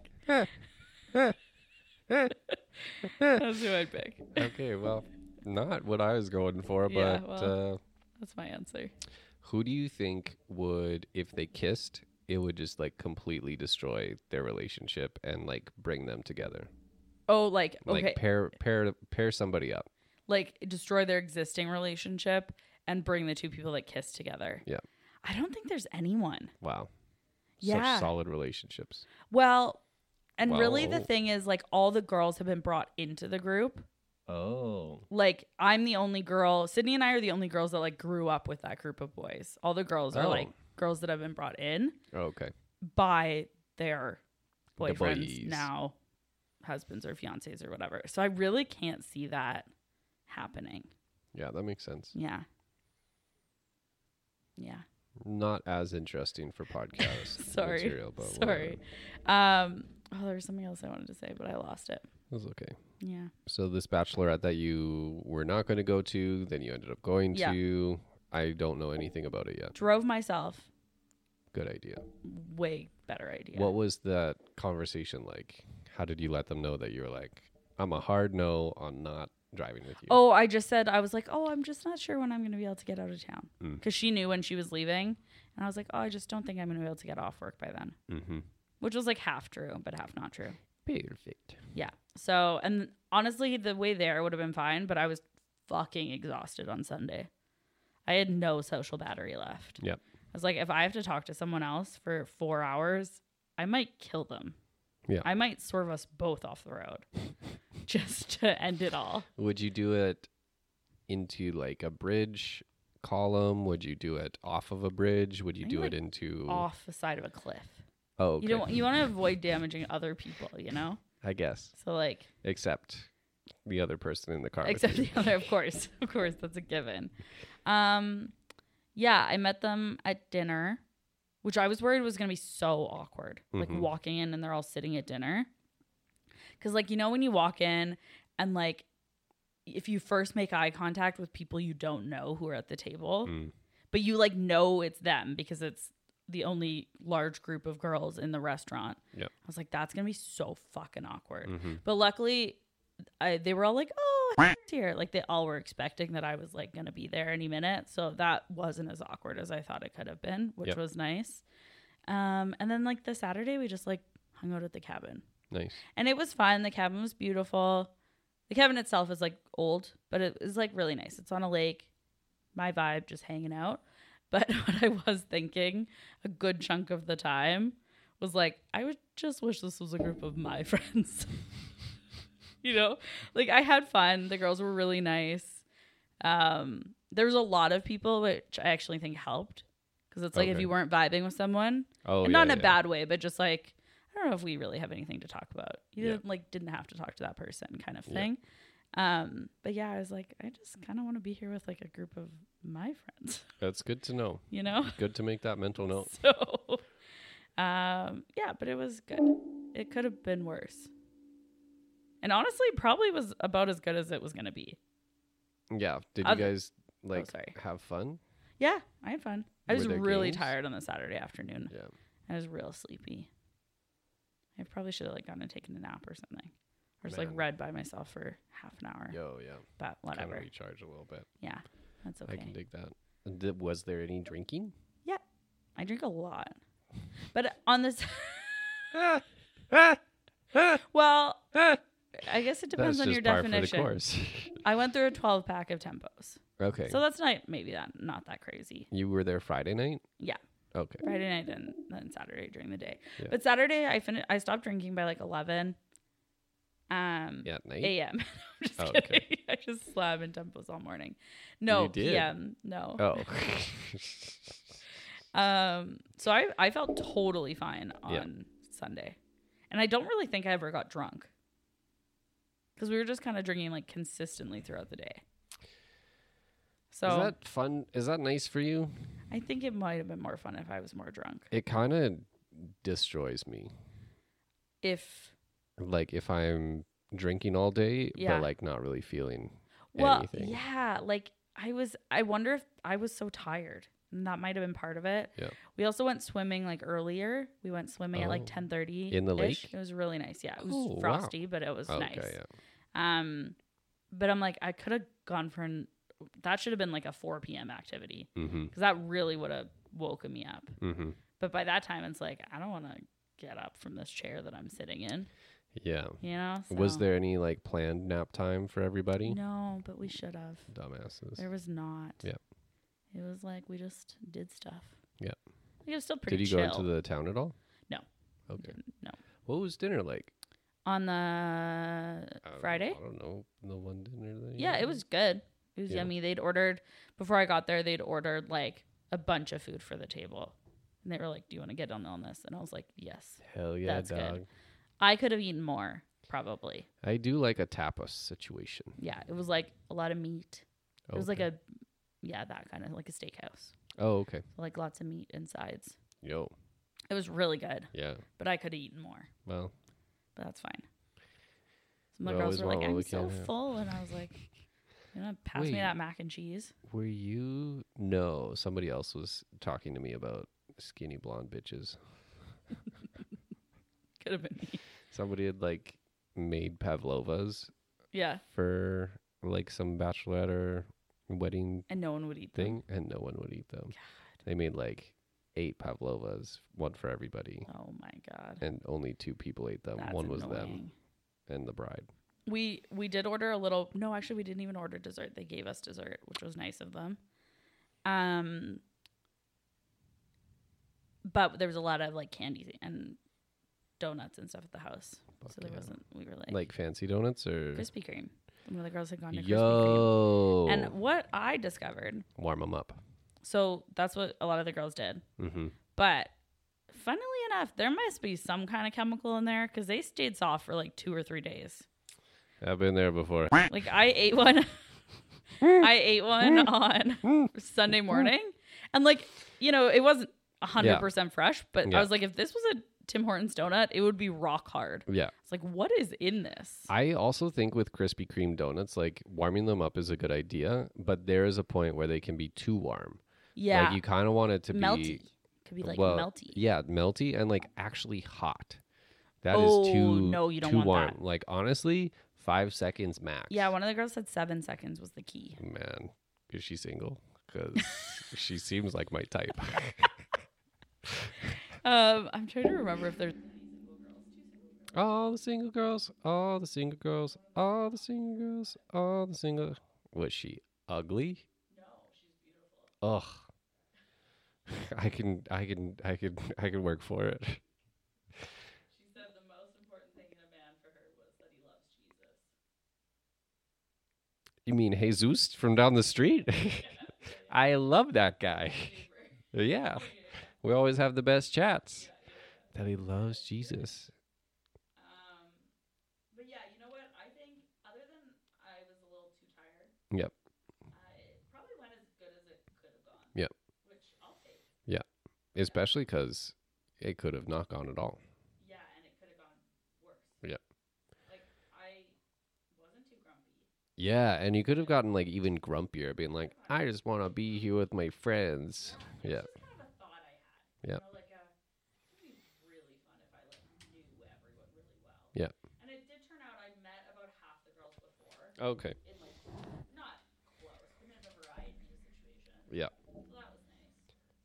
That's who I'd pick. Okay, well, not what I was going for, Yeah, but well, that's my answer. Who do you think would, if they kissed, it would just like completely destroy their relationship and like bring them together? Oh, like okay, pair somebody up, like destroy their existing relationship and bring the two people that kiss together. Yeah, I don't think there's anyone. Wow, yeah, such solid relationships. Well, and really the thing is, like all the girls have been brought into the group. Oh, like I'm the only girl. Sydney and I are the only girls that like grew up with that group of boys. All the girls are like girls that have been brought in. Oh, okay. By their boyfriends now, husbands or fiancés or whatever. So I really can't see that happening. Yeah, that makes sense. Yeah. Not as interesting for podcast material, but sorry. There was something else I wanted to say, but I lost it. It was okay. Yeah. So this bachelorette that you were not going to go to, then you ended up going to. I don't know anything about it yet. Drove myself. Good idea. Way better idea. What was that conversation like? How did you let them know that you were like, I'm a hard no on not driving with you? Oh, I just said, I was like, oh, I'm just not sure when I'm going to be able to get out of town. Because she knew when she was leaving. And I was like, oh, I just don't think I'm going to be able to get off work by then. Mm-hmm. Which was like half true, but half not true. Perfect. Yeah. So, and honestly, the way there would have been fine, but I was fucking exhausted on Sunday. I had no social battery left. Yep. I was like, if I have to talk to someone else for 4 hours, I might kill them. Yeah. I might swerve us both off the road just to end it all. Would you do it into like a bridge column? Would you do it off of a bridge? Would you do it into off the side of a cliff? Oh, okay. You want to avoid damaging other people, you know? I guess. So like, except the other person in the car. Except the other, of course, that's a given. Yeah, I met them at dinner, which I was worried was going to be so awkward. Like walking in and they're all sitting at dinner. Because like, you know, when you walk in and like, if you first make eye contact with people you don't know who are at the table, but you like know it's them because it's the only large group of girls in the restaurant. Yep. I was like, that's going to be so fucking awkward. But luckily, they were all like, oh, it's here. Like they all were expecting that I was like going to be there any minute. So that wasn't as awkward as I thought it could have been, which was nice. And then like the Saturday, we just like hung out at the cabin. Nice. And it was fun. The cabin was beautiful. The cabin itself is like old, but it is like really nice. It's on a lake. My vibe, just hanging out. But what I was thinking a good chunk of the time was like, I would just wish this was a group of my friends. You know, like I had fun. The girls were really nice. There was a lot of people, which I actually think helped. Because it's like if you weren't vibing with someone, and not in a bad way, but just like, I don't know if we really have anything to talk about. You didn't have to talk to that person kind of thing. But yeah, I was like, I just kind of want to be here with like a group of my friends. That's good to know. You know? Good to make that mental note. So, yeah, but it was good. It could have been worse. And honestly, probably was about as good as it was going to be. Yeah. Did you guys like have fun? Yeah, I had fun. I was really tired on the Saturday afternoon. Yeah. I was real sleepy. I probably should have like gone and taken a nap or something. Or just like read by myself for half an hour. Yo, yeah. But whatever. Kind of recharge a little bit. Yeah, that's okay. I can dig that. Was there any drinking? Yeah. I drink a lot. But on this... well, I guess it depends on your definition. For the course. I went through a 12-pack of Tempos. Okay. So that's not that crazy. You were there Friday night? Yeah. Okay. Friday night and then Saturday during the day. Yeah. But Saturday I stopped drinking by like 11 night? a.m. I'm just kidding. Okay. I just slam in Tempos all morning. No, you did? PM. No. Oh. So I felt totally fine on Sunday. And I don't really think I ever got drunk. Because we were just kind of drinking like consistently throughout the day. So is that fun? Is that nice for you? I think it might have been more fun if I was more drunk. It kind of destroys me. If I'm drinking all day, but like not really feeling anything. Yeah, like I wonder if I was so tired. And that might have been part of it. Yeah. We also went swimming like earlier. We went swimming at like 10:30 in the lake. It was really nice. Yeah, it was frosty, but it was nice. Yeah. But I'm like, I could have gone for that should have been like a 4 p.m. activity because that really would have woken me up. Mm-hmm. But by that time, it's like I don't want to get up from this chair that I'm sitting in. Yeah. You know? So. Was there any like planned nap time for everybody? No, but we should have. Dumbasses. There was not. Yeah. It was like we just did stuff. Yeah. It was still pretty chill. Did you go into the town at all? No. Okay. No. What was dinner like? On the Friday? I don't know. The one dinner that Yeah, it was good. It was yummy. They'd ordered, before I got there, they'd ordered like a bunch of food for the table. And they were like, do you want to get on this? And I was like, yes. Hell yeah, that's dog. Good. I could have eaten more, probably. I do like a tapas situation. Yeah, it was like a lot of meat. It was like that kind of like a steakhouse. Oh, okay. So like lots of meat and sides. Yo. It was really good. Yeah. But I could have eaten more. Well. But that's fine. Some of the girls were like, I'm so full. And I was like, pass me that mac and cheese. Were you? No, somebody else was talking to me about skinny blonde bitches. Could have been me. Somebody had like made pavlovas. Yeah. For like some bachelorette or wedding and no one would eat them. And no one would eat them. God. They made like 8 pavlovas, one for everybody. Oh my God. And only 2 people ate them. That's one was annoying. them and the bride. We did order a little. No, actually, we didn't even order dessert. They gave us dessert, which was nice of them. But there was a lot of like candy and donuts and stuff at the house. So there wasn't. We were like fancy donuts or Krispy Kreme. One of the girls had gone to Krispy Kreme. And what I discovered, warm them up. So that's what a lot of the girls did. Mm-hmm. But funnily enough, there must be some kind of chemical in there because they stayed soft for like 2 or 3 days. I've been there before. Like I ate one. I ate one on Sunday morning, and like it wasn't 100% fresh, but I was like, if this was a Tim Hortons donut, it would be rock hard. Yeah, it's like, what is in this? I also think with Krispy Kreme donuts, like warming them up is a good idea, but there is a point where they can be too warm. Yeah, like you kind of want it to melty. be Could be like melty. Yeah, melty and like actually hot. That is too no, you don't too want warm. that. Like honestly, 5 seconds max. Yeah, one of the girls said 7 seconds was the key. Man, is she single? Because she seems like my type. I'm trying to remember if there's all the single girls, all the single girls, all the single girls, all the single. Was she ugly? No, she's beautiful. Ugh. I can work for it. She said the most important thing in a man for her was that he loves Jesus. You mean Jesus from down the street? I love that guy. Yeah. We always have the best chats. That he loves Jesus. But yeah, you know what? I think other than I was a little too tired. Yep. It probably went as good as it could have gone. Yep. Which I'll take. Yeah. Especially because it could have not gone at all. Yeah, and it could have gone worse. Yep. Like, I wasn't too grumpy. Yeah, and you could have gotten like even grumpier, being like, I just want to be here with my friends. Yeah. It's just kind of a thought I had. Yeah. Like, it would be really fun if I like knew everyone really well. Yeah. And it did turn out I met about half the girls before. Okay. In like, not close, but in a variety of situations. Yeah. So that was nice.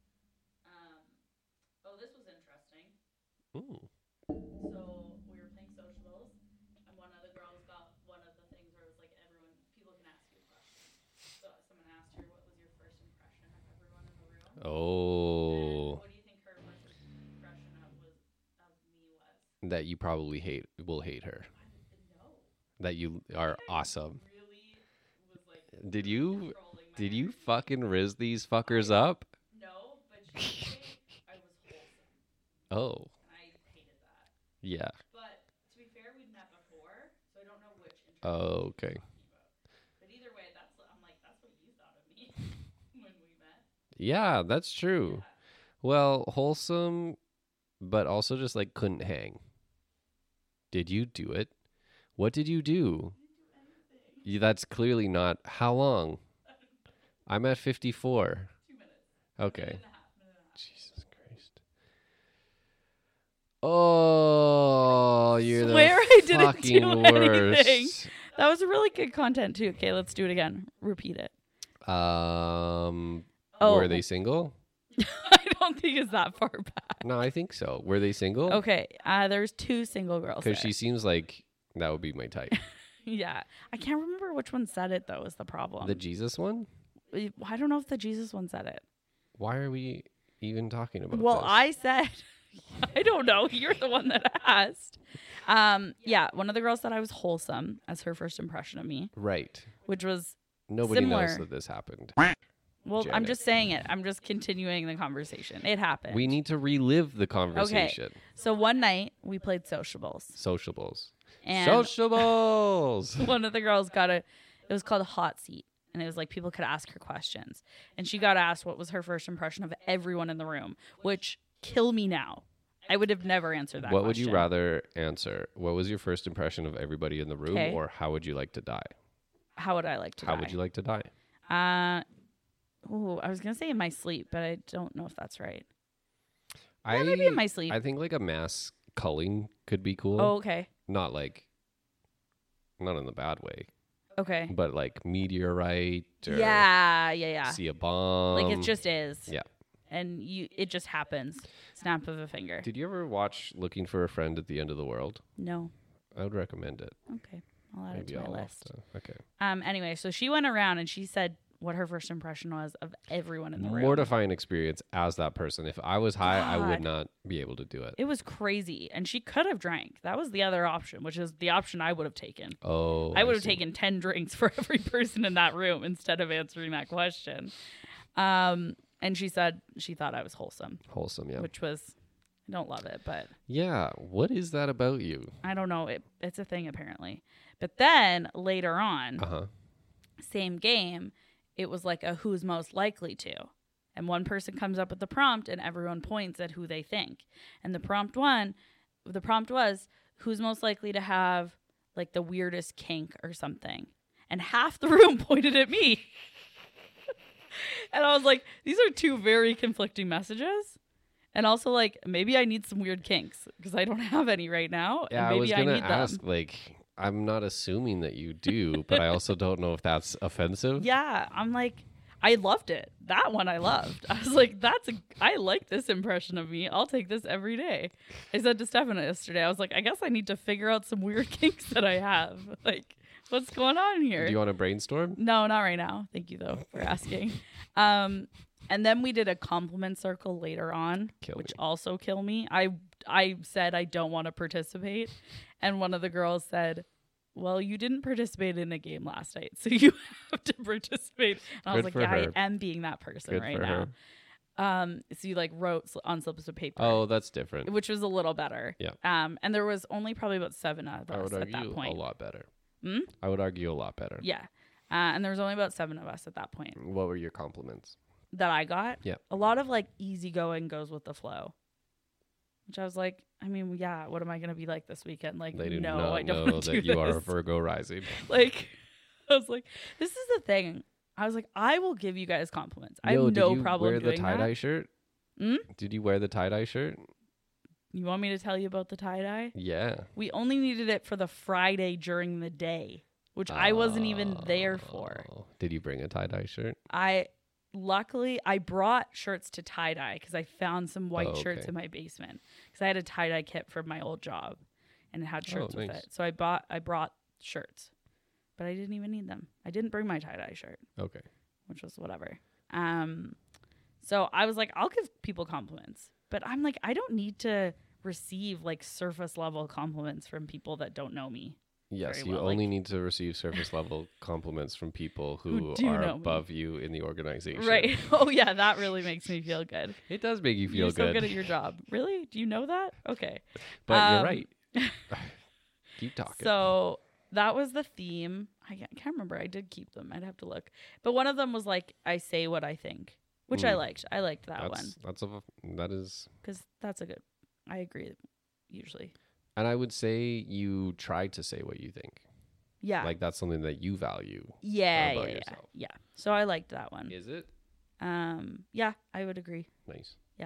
Oh, this was interesting. Ooh. So we were playing sociables, and one of the girls got one of the things where it was like people can ask you a question. So someone asked her, what was your first impression of everyone in the room? Oh. And what do you think her first impression of me was? That you probably will hate her. No. That you are awesome. Really was like. Did you fucking riz these fuckers up? No, but she I was wholesome. Oh. I hated that. Yeah. But to be fair, we'd met before, so I don't know which interaction Oh, okay. you're talking about. But either way, I'm like, that's what you thought of me when we met. Yeah, that's true. Yeah. Well, wholesome, but also just like couldn't hang. Did you do it? What did you do? That's clearly not. How long? I'm at 54. 2 minutes. Okay. Minute and a half. Jesus Christ. Oh, you're Swear the I didn't fucking do worst. anything. That was really good content too. Okay, let's do it again. Repeat it. Were they single? I don't think it's that far back. No, I think so. Were they single? Okay, there's 2 single girls. Because she seems like that would be my type. Yeah, I can't remember which one said it though. Is the problem? The Jesus one? I don't know if the Jesus one said it. Why are we even talking about Well, this? I said, I don't know. You're the one that asked. Yeah, one of the girls said I was wholesome as her first impression of me. Right. Which was Nobody similar. knows that this happened. Well, Janet. I'm just saying it. I'm just continuing the conversation. It happened. We need to relive the conversation. Okay. So one night we played sociables. Sociables. And Sociables. one of the girls it was called a hot seat. And it was like people could ask her questions. And she got asked what was her first impression of everyone in the room, which kill me now. I would have never answered that What question. would you rather answer? What was your first impression of everybody in the room, Okay. or how would you like to die? How would I like to die? How would you like to die? I was going to say in my sleep, but I don't know if that's right. Maybe in my sleep. I think like a mass culling could be cool. Oh, okay. Not in the bad way. Okay. But like meteorite or Yeah. see a bomb. Like it just is. Yeah. And it just happens. Snap of a finger. Did you ever watch Looking for a Friend at the End of the World? No. I would recommend it. Okay. I'll add it to my list. Okay. Anyway, so she went around and she said what her first impression was of everyone in the room. Mortifying experience as that person. If I was high, I would not be able to do it. It was crazy. And she could have drank. That was the other option, which is the option I would have taken. Oh. I would have taken 10 drinks for every person in that room instead of answering that question. And she said she thought I was wholesome. Wholesome, yeah. Which was, I don't love it, but. Yeah. What is that about you? I don't know. It's a thing, apparently. But then later on, same game, it was like a who's most likely to. And one person comes up with the prompt and everyone points at who they think. And the prompt was who's most likely to have like the weirdest kink or something. And half the room pointed at me. And I was like, these are two very conflicting messages. And also, like, maybe I need some weird kinks because I don't have any right now. Yeah, and maybe I was going need to ask, like, I'm not assuming that you do, but I also don't know if that's offensive. Yeah, I'm like, I loved it. That one I loved. I was like, I like this impression of me. I'll take this every day. I said to Stefano yesterday, I was like, I guess I need to figure out some weird kinks that I have. Like, what's going on here? Do you want to brainstorm? No, not right now. Thank you, though, for asking. And then we did a compliment circle later on, which also killed me. I said I don't want to participate. And one of the girls said, well, you didn't participate in a game last night, so you have to participate. And I was like, yeah, I am being that person right now. So you like wrote on slips of paper. Oh, that's different. Which was a little better. Yeah. And there was only probably about 7 of us at that point. A lot better. I would argue a lot better. Yeah. And there was only about 7 of us at that point. What were your compliments? That I got? Yeah. A lot of like easygoing, goes with the flow. Which I was like, I mean, yeah, what am I going to be like this weekend? Like, they do no, not I don't know want to that do you this. are a Virgo rising. Like, I was like, this is the thing. I was like, I will give you guys compliments. I have no problem doing that. Did you wear the tie-dye shirt? Did you wear the tie-dye shirt? You want me to tell you about the tie-dye? Yeah. We only needed it for the Friday during the day, which I wasn't even there for. Did you bring a tie-dye shirt? Luckily, I brought shirts to tie-dye because I found some white shirts in my basement because I had a tie-dye kit from my old job and it had shirts with it. So I brought shirts, but I didn't even need them. I didn't bring my tie-dye shirt. Okay. Which was whatever. So I was like, I'll give people compliments, but I'm like, I don't need to receive like surface level compliments from people that don't know me. Yes, you only need to receive surface level compliments from people who are above you in the organization. Right. Oh, yeah, that really makes me feel good. It does make you feel You're good. so good at your job. Really? Do you know that? Okay. But you're right. Keep talking. So that was the theme. I can't remember. I did keep them. I'd have to look. But one of them was like, I say what I think, which I liked. I liked that one. That is. Because that's a good, I agree, usually. And I would say you try to say what you think. Yeah. Like that's something that you value. Yeah. So I liked that one. Is it? Yeah, I would agree. Nice. Yeah.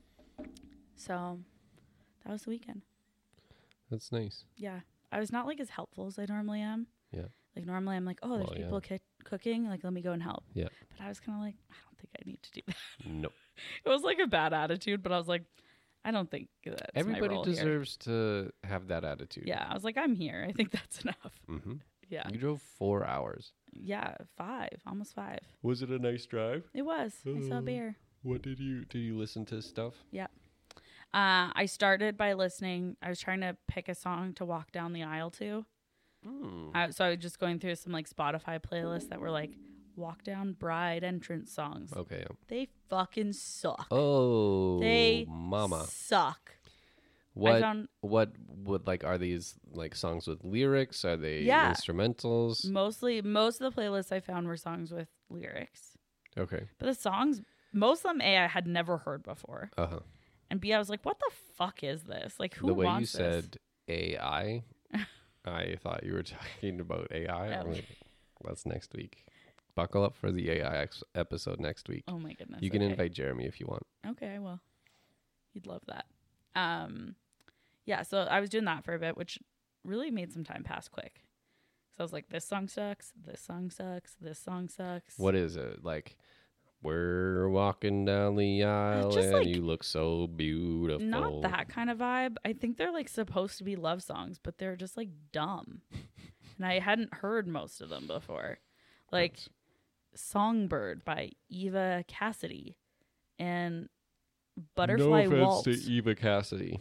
So that was the weekend. That's nice. Yeah. I was not like as helpful as I normally am. Yeah. Like normally I'm like, oh, there's people cooking. Like, let me go and help. Yeah. But I was kind of like, I don't think I need to do that. Nope. It was like a bad attitude, but I was like, I don't think that's everybody my role deserves to have that attitude. Yeah, I was like, I'm here. I think that's enough. Mm-hmm. Yeah. You drove 4 hours. Yeah, 5, almost 5. Was it a nice drive? It was. I saw a bear. What did you listen to stuff? Yeah. I started by listening. I was trying to pick a song to walk down the aisle to. So I was just going through some like Spotify playlists that were like walk down bride entrance songs. Okay. They fucking suck. Oh, they mama suck. What like are these like songs with lyrics? Are they instrumentals? Most of the playlists I found were songs with lyrics. Okay. But the songs, most of them I had never heard before. Uh-huh. And B, I was like, what the fuck is this? Like, who wants this? The way you said AI, I thought you were talking about AI. Oh. Like, that's next week. Buckle up for the AI episode next week. Oh my goodness. You can invite Jeremy if you want. Okay, I will. You'd love that. Yeah, so I was doing that for a bit, which really made some time pass quick. So I was like, this song sucks, this song sucks, this song sucks. What is it? Like, we're walking down the aisle Just and like, you look so beautiful. Not that kind of vibe. I think they're like supposed to be love songs, but they're just like dumb. And I hadn't heard most of them before. Like Songbird by Eva Cassidy and Butterfly No offense Waltz. to Eva Cassidy.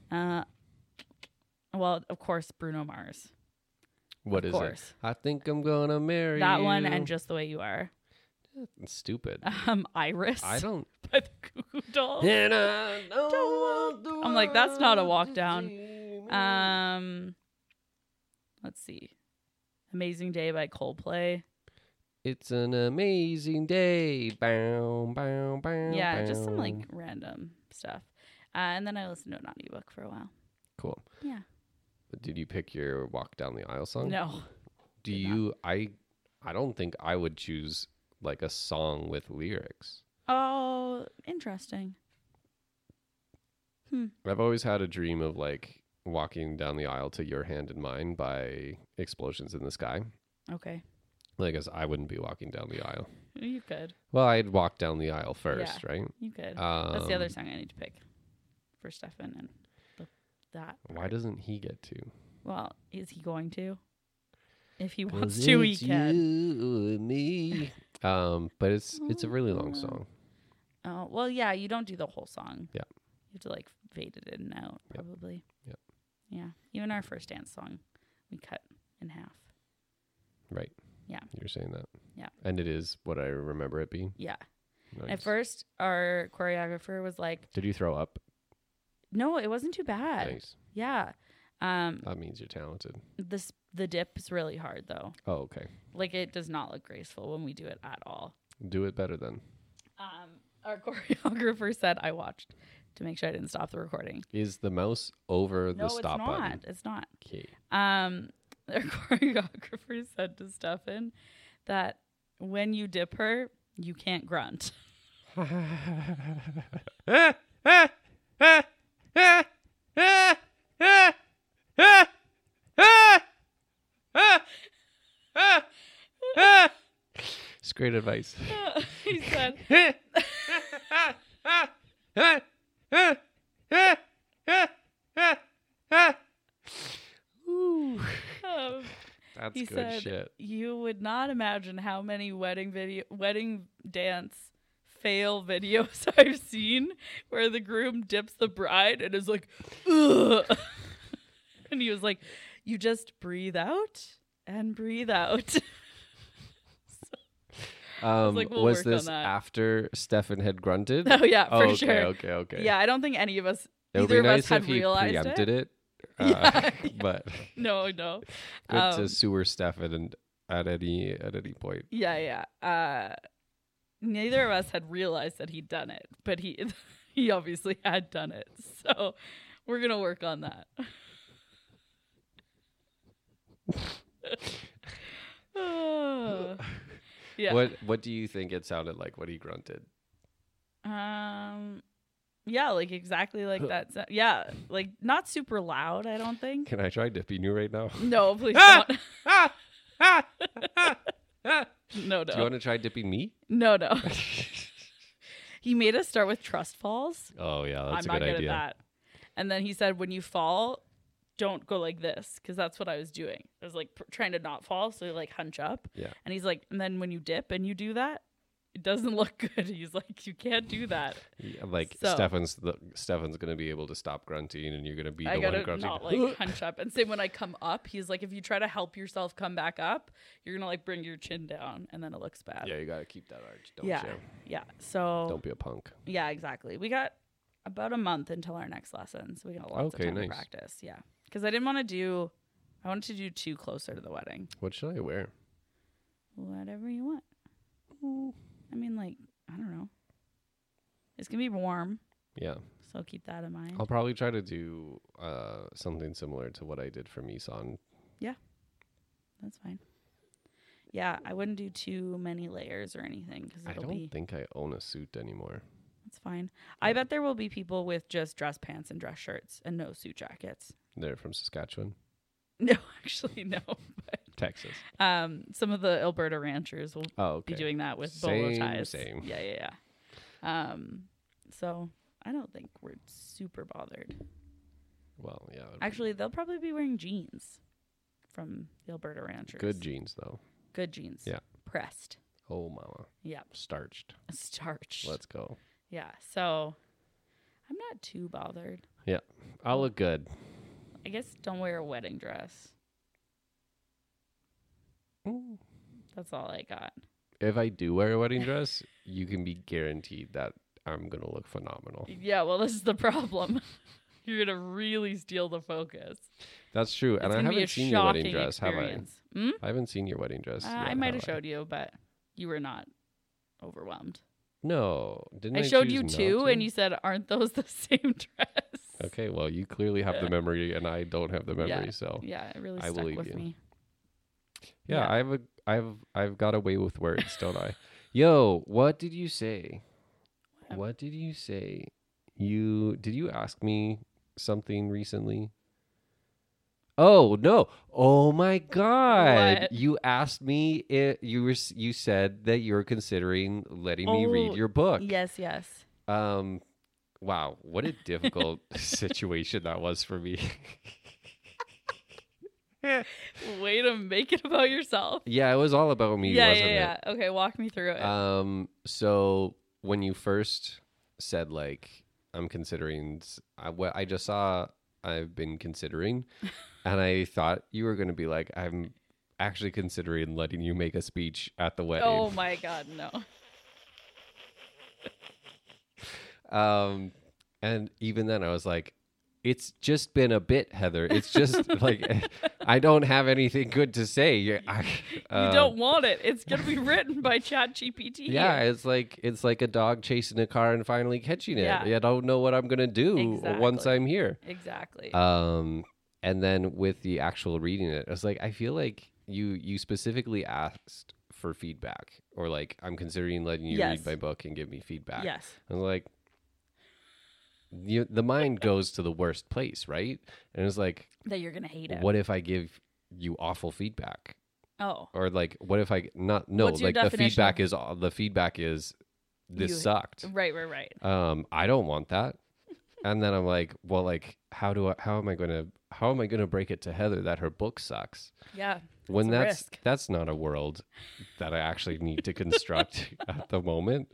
Well, of course, Bruno Mars. What is it? I think I'm gonna marry that you. one and Just the Way You Are. It's stupid. Iris. I don't. By the Goo Goo Dolls. And I don't want the I'm like, that's not a walk world down. to see me. Let's see. Amazing Day by Coldplay. It's an amazing day. Bow, bow, bow. Yeah, just some bow. like random stuff. And then I listened to an audiobook for a while. Cool. Yeah. But did you pick your walk down the aisle song? No. Do you? I don't think I would choose like a song with lyrics. Oh, interesting. I've always had a dream of like walking down the aisle to Your Hand in Mine by Explosions in the Sky. Okay. Like, as I wouldn't be walking down the aisle. You could. Well, I'd walk down the aisle first, Yeah, right? You could. That's the other song I need to pick for Stefan and that. Why part. doesn't he get to? Well, is he going to? If he wants to, he can. You and me. But it's a really long song. Oh, well, yeah, you don't do the whole song. Yeah. You have to like fade it in and out, probably. Yep. Yeah. Even our first dance song, we cut in half. Right. Yeah. You're saying that. Yeah. And it is what I remember it being. Yeah. Nice. At first, our choreographer was like, Did you throw up? no, it wasn't too bad. Nice. Yeah. That means you're talented. The dip is really hard, though. Oh, okay. Like, it does not look graceful when we do it at all. Do it better then. Our choreographer said, I watched to make sure I didn't stop the recording. Is the mouse over the stop it's not. button? It's not. Okay. Our choreographer said to Stefan that when you dip her, you can't grunt. It's great advice. He said, That's he good said, shit. you would not imagine how many wedding dance fail videos I've seen where the groom dips the bride and is like, ugh. And he was like, you just breathe out and breathe out. like, we'll was work on this that. after Stefan had grunted? Oh yeah, for okay, sure. Okay. Yeah, I don't think any of us, It would either be of nice us had if he realized preempted it. Yeah. But No. good to sewer Stefan and at any point. Yeah. Neither of us had realized that he'd done it, but he obviously had done it. So we're gonna work on that. Yeah. What do you think it sounded like when he grunted? Yeah, like exactly like that. Yeah, like not super loud, I don't think. Can I try dipping you right now? No, please don't. No. Do you want to try dipping me? No. He made us start with trust falls. Oh yeah, that's I'm a not good good idea. at that. And then he said, when you fall, don't go like this, because that's what I was doing. I was like trying to not fall, so like hunch up. Yeah. And he's like, and then when you dip and you do that, it doesn't look good. He's like, you can't do that. Yeah, like So- Stefan's gonna be able to stop grunting, and you're gonna be I the one gotta grunting. not like hunch up. And same when I come up, he's like, if you try to help yourself come back up, you're gonna like bring your chin down, and then it looks bad. Yeah, you gotta keep that arch, don't yeah. you? Yeah. So Don't be a punk. yeah, exactly. We got about a month until our next lesson, so we got lots of time to practice. Yeah, because I wanted to do 2 closer to the wedding. What should I wear? Whatever you want. I mean, like, I don't know. It's gonna be warm, Yeah, so keep that in mind. I'll probably try to do something similar to what I did for Misan. That's fine. Yeah, I wouldn't do too many layers or anything because I it'll don't be. think I own a suit anymore. That's fine. I bet there will be people with just dress pants and dress shirts and no suit jackets. They're from Saskatchewan? No, actually, no. But, Texas. Some of the Alberta ranchers will be doing that with bolo ties. Same. Yeah. So I don't think we're super bothered. Well, yeah. Actually, they'll probably be wearing jeans from the Alberta ranchers. Good jeans, though. Good jeans. Yeah. Pressed. Oh, mama. Yeah. Starched. Let's go. Yeah. So I'm not too bothered. Yeah. I'll look good. I guess don't wear a wedding dress. Ooh. That's all I got. If I do wear a wedding dress, you can be guaranteed that I'm going to look phenomenal. Yeah, well, this is the problem. You're going to really steal the focus. That's true. And I haven't seen your wedding dress, experience. have I? I haven't seen your wedding dress. Yet, I might have showed you, but you were not overwhelmed. No. Didn't I showed you two, and you said, aren't those the same dress? Okay, well, you clearly have the memory, and I don't have the memory, so yeah, it really I stuck believe with you. me. Yeah, I've got a way with words, don't I? Yo, what did you say? What did you say? Did you ask me something recently? Oh no! Oh my God! What? You asked me. You said that you were considering letting me read your book. Yes. Wow, what a difficult situation that was for me. Way to make it about yourself. Yeah, it was all about me, wasn't it? Okay, walk me through it. So when you first said like I'm considering, what I just saw, I've been considering, and I thought you were going to be like, I'm actually considering letting you make a speech at the wedding. Oh my God, no. And even then I was like, it's just been a bit, Heather. It's just like, I don't have anything good to say. You don't want it. It's going to be written by ChatGPT. Yeah, it's like a dog chasing a car and finally catching it. Yeah. I don't know what I'm going to do once I'm here. Exactly. And then with the actual reading it, I was like, I feel like you specifically asked for feedback, or like, I'm considering letting you read my book and give me feedback. Yes. I was like, the mind goes to the worst place, right? And it was like, that you're gonna hate it. What if I give you awful feedback? Oh. Or like, what if I not? No, What's your like the definition feedback is this sucked. Right. I don't want that. And then I'm like, well, like, how am I gonna break it to Heather that her book sucks? Yeah. When that's not a world that I actually need to construct at the moment.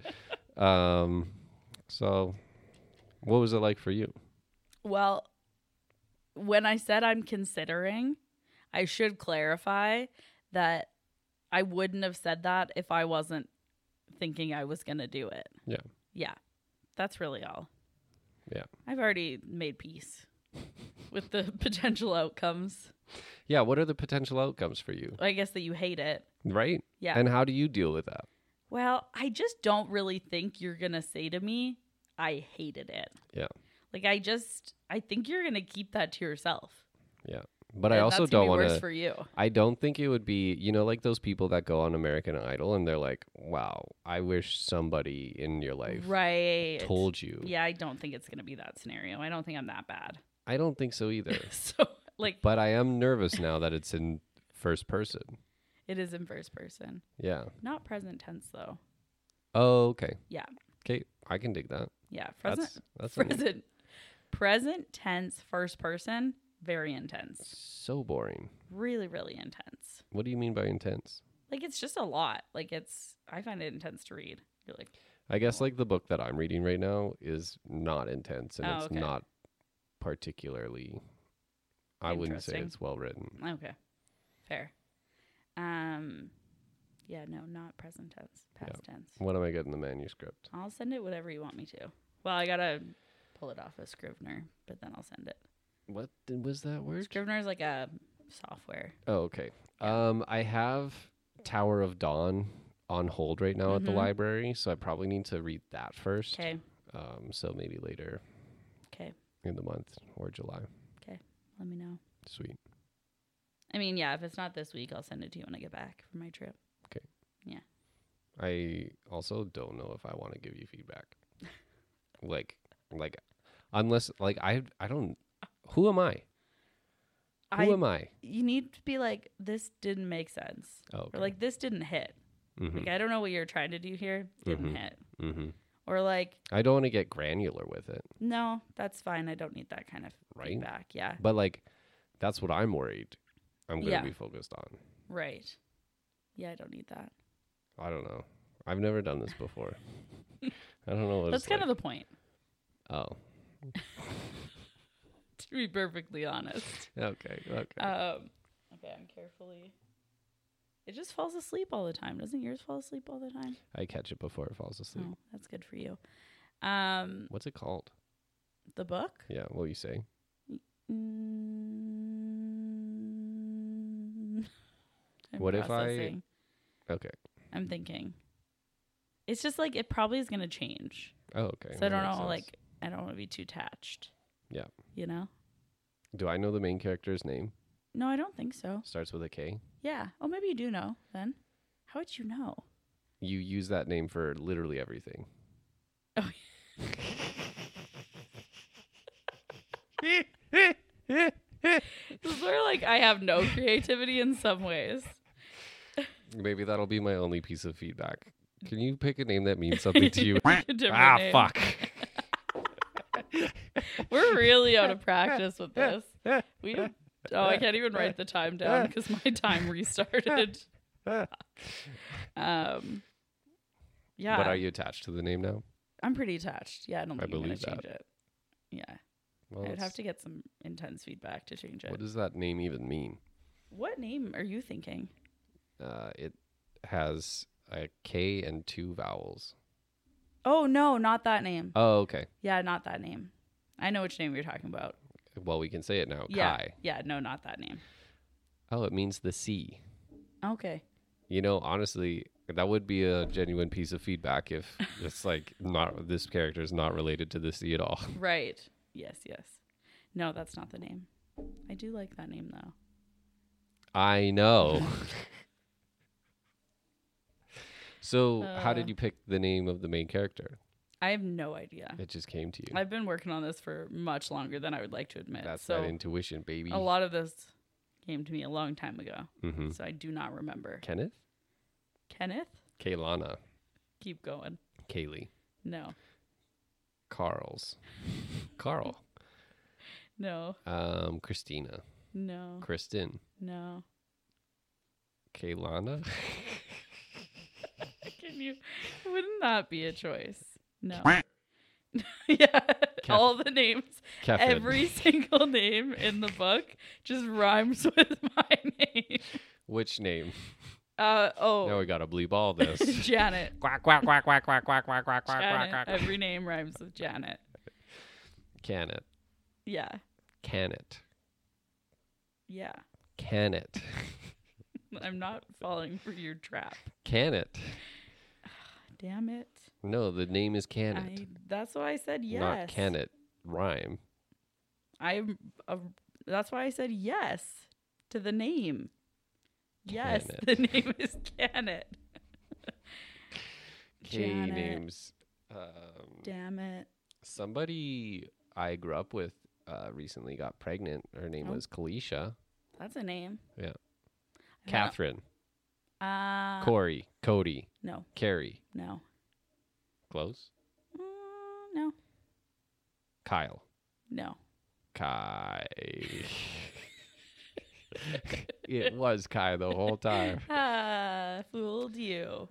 So what was it like for you? Well, when I said I'm considering, I should clarify that I wouldn't have said that if I wasn't thinking I was going to do it. Yeah. Yeah. That's really all. Yeah. I've already made peace with the potential outcomes. Yeah. What are the potential outcomes for you? I guess that you hate it. Right? Yeah. And how do you deal with that? Well, I just don't really think you're going to say to me, I hated it. Yeah. Like, I think you're going to keep that to yourself. Yeah. But I also don't want to. For you. I don't think it would be, like those people that go on American Idol and they're like, wow, I wish somebody in your life told you. Yeah, I don't think it's going to be that scenario. I don't think I'm that bad. I don't think so either. But I am nervous now that it's in first person. It is in first person. Yeah. Not present tense, though. Oh, okay. Yeah. Okay, I can dig that. Yeah. That's present tense, first person, very intense. So boring. Really, really intense. What do you mean by intense? Like, it's just a lot. Like, I find it intense to read. You're like, I guess like the book that I'm reading right now is not intense, and it's not particularly, I wouldn't say it's well written. Okay. Fair. Yeah, no, not present tense, past tense. What am I getting the manuscript? I'll send it whatever you want me to. Well, I gotta pull it off of Scrivener, but then I'll send it. What was that word? Scrivener is like a software. Oh, okay. I have Tower of Dawn on hold right now at the library, so I probably need to read that first. Okay. So maybe later. Okay. In the month or July. Okay. Let me know. Sweet. I mean, yeah, if it's not this week, I'll send it to you when I get back from my trip. Okay. Yeah. I also don't know if I want to give you feedback. like, unless like I don't. Who am I? Who am I? You need to be like, this didn't make sense. Oh, okay. Or like, this didn't hit. Mm-hmm. Like, I don't know what you're trying to do here. Didn't hit. Mm-hmm. Or like, I don't want to get granular with it. no, that's fine. I don't need that kind of feedback. Yeah. But like, that's what I'm worried. I'm going to Yeah. be focused on. Right. Yeah, I don't need that. I don't know. I've never done this before. I don't know what That's it's kind like. of the point, Oh. to be perfectly honest. Okay. Okay, I'm carefully. It just falls asleep all the time. Doesn't yours fall asleep all the time? I catch it before it falls asleep. Oh, that's good for you. What's it called? The book? Yeah, what you say? What if processing. Okay. I'm thinking. It's just like it probably is going to change. Oh, okay. So I don't That makes know, sense. like, I don't want to be too attached. Yeah. You know? Do I know the main character's name? No, I don't think so. Starts with a K. Yeah. Oh, maybe you do know then. How would you know? You use that name for literally everything. Oh, this is where, like, I have no creativity in some ways. Maybe that'll be my only piece of feedback. Can you pick a name that means something to you? A different name. Fuck. We're really out of practice with this. I can't even write the time down because my time restarted. Yeah. But are you attached to the name now? I'm pretty attached. Yeah, I don't think I'm going to believe change it. Yeah. Well, I'd have to get some intense feedback to change it. What does that name even mean? What name are you thinking? It has a K and 2 vowels. Oh, no, not that name. Oh, okay. Yeah, not that name. I know which name you're talking about. Well, we can say it now. Yeah. Kai. Yeah, no, not that name. Oh, it means the sea. Okay. You know, honestly, that would be a genuine piece of feedback if it's like not this character is not related to the sea at all. Right. Yes. No, that's not the name. I do like that name, though. I know. So, how did you pick the name of the main character? I have no idea. It just came to you. I've been working on this for much longer than I would like to admit. That's so that intuition, baby. a lot of this came to me a long time ago. Mm-hmm. So I do not remember. Kenneth? Kenneth? Kaylana. Keep going. Kaylee. No. Carl. No. Christina. No. Kristen. No. Kaylana. Wouldn't that be a choice? No. Yeah. All the names. Kevin. Every single name in the book just rhymes with my name. Which name? Oh. Now we gotta bleep all this. Janet. Quack, quack, quack, quack, quack, quack, quack, quack, quack, Janet. quack. Every name rhymes with Janet. Can it? Yeah. Can it? Yeah. Can it? I'm not falling for your trap. Can it? Damn it. No, the name is Can it. That's why I said yes. Not can it rhyme. That's why I said yes to the name. Yes, Can it. the name is Can it. K Janet. names. Damn it. Somebody I grew up with recently got pregnant. Her name was Kalisha. That's a name. Yeah. Catherine. No. Corey. Cody. No. Carrie. No. Close. No. Kyle. No. Kai. It was Kai the whole time. Fooled you.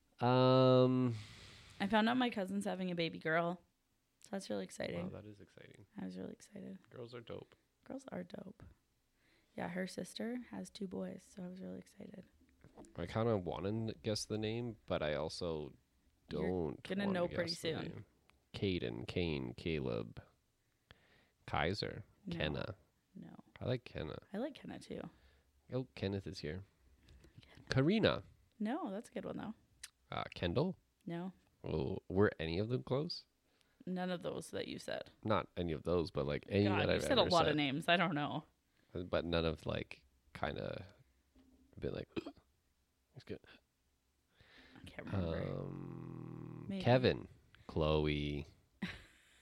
I I found out my cousin's having a baby girl. So that's really exciting. Wow, that is exciting. I was really excited. Girls are dope. Girls are dope. Yeah, her sister has 2 boys, so I was really excited. I kind of want to guess the name, but I also don't. You're gonna wanna know guess pretty the soon. name. Caden, Kane, Caleb, Kaiser, No. Kenna. No. I like Kenna. I like Kenna too. Oh, Kenneth is here. Karina. No, that's a good one though. Kendall. No. Oh, were any of them close? None of those that you said. Not any of those, but like any God, that you I've said ever a lot said. of names. I don't know. But none of like kind of been like it's good. I can't remember. Maybe. Kevin, Chloe,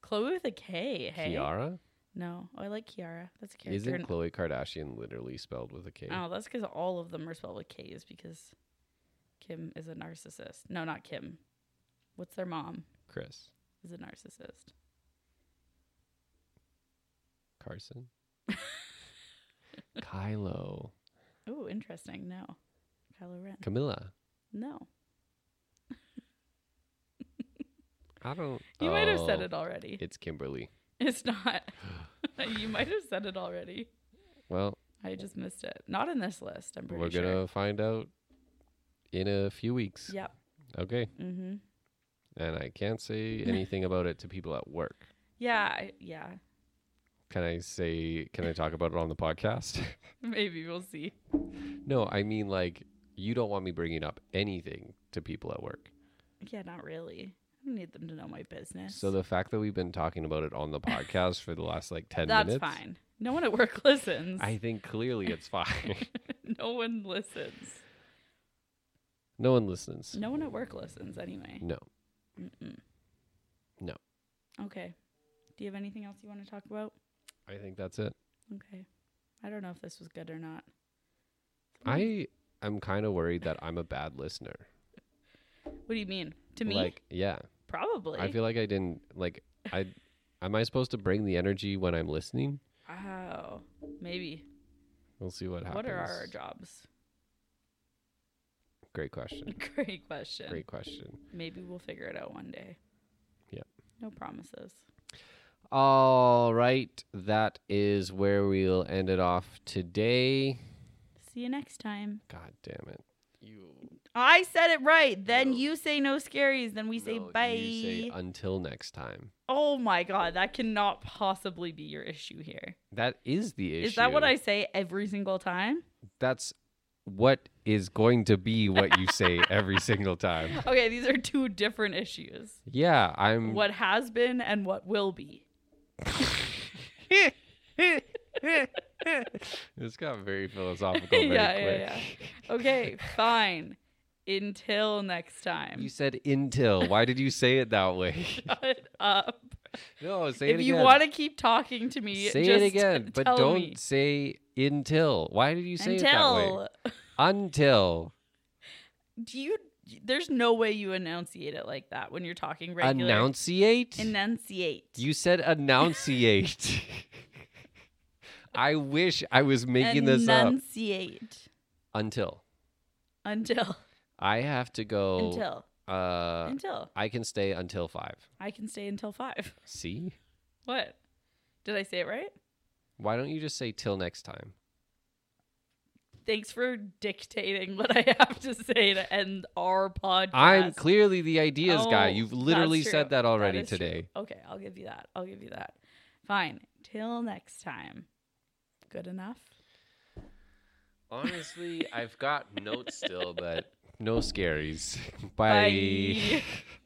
Chloe with a K, hey? Kiara? No. Oh, I like Kiara. That's a character. Isn't Khloe Kardashian literally spelled with a K? Oh, that's because all of them are spelled with K's because Kim is a narcissist. No, not Kim. What's their mom? Kris. Is a narcissist. Carson. Kylo. Oh, interesting. No. Kylo Ren. Camilla. No. I don't. You might have said it already. It's Kimberly. It's not. You might have said it already. Well, I just missed it. Not in this list, I'm pretty we're sure. going to find out in a few weeks. Yep. Okay. Mm-hmm. And I can't say anything about it to people at work. Yeah. Yeah. Can I talk about it on the podcast? Maybe we'll see. No, I mean, like, you don't want me bringing up anything to people at work. Yeah, not really. I don't need them to know my business. So the fact that we've been talking about it on the podcast for the last, 10 That's minutes. That's fine. No one at work listens. I think clearly it's fine. No one listens. No one listens. No one at work listens anyway. No. Mm-mm. No. Okay. Do you have anything else you want to talk about? I think that's it. Okay. I don't know if this was good or not. I am kind of worried that I'm a bad listener. What do you mean? To me? Yeah. Probably. I feel like I didn't, am I supposed to bring the energy when I'm listening? Oh, maybe. We'll see what happens. What are our jobs? Great question. Great question. Great question. Maybe we'll figure it out one day. Yeah. No promises. All right. That is where we'll end it off today. See you next time. God damn it. I said it right. Then you say no scaries. Then we say bye. You say until next time. Oh my God. That cannot possibly be your issue here. That is the issue. Is that what I say every single time? That's what is going to be what you say every single time. Okay, these are two different issues. Yeah, I'm... What has been and what will be. This got very philosophical very quick. Yeah. Okay, fine. Until next time. You said until. Why did you say it that way? Shut up. No, say it again. If you want to keep talking to me, say just it again, but don't me. Say until. Why did you say it that way? Until. There's no way you enunciate it like that when you're talking regular. Enunciate? Enunciate. You said enunciate. I wish I was making this up. Enunciate. Until. I have to go. Until. I can stay until 5. I can stay until 5. See? What? Did I say it right? Why don't you just say till next time? Thanks for dictating what I have to say to end our podcast. I'm clearly the ideas guy. You've literally said that already today. True. Okay, I'll give you that. Fine. Till next time. Good enough? Honestly, I've got notes still, but no scaries. Bye.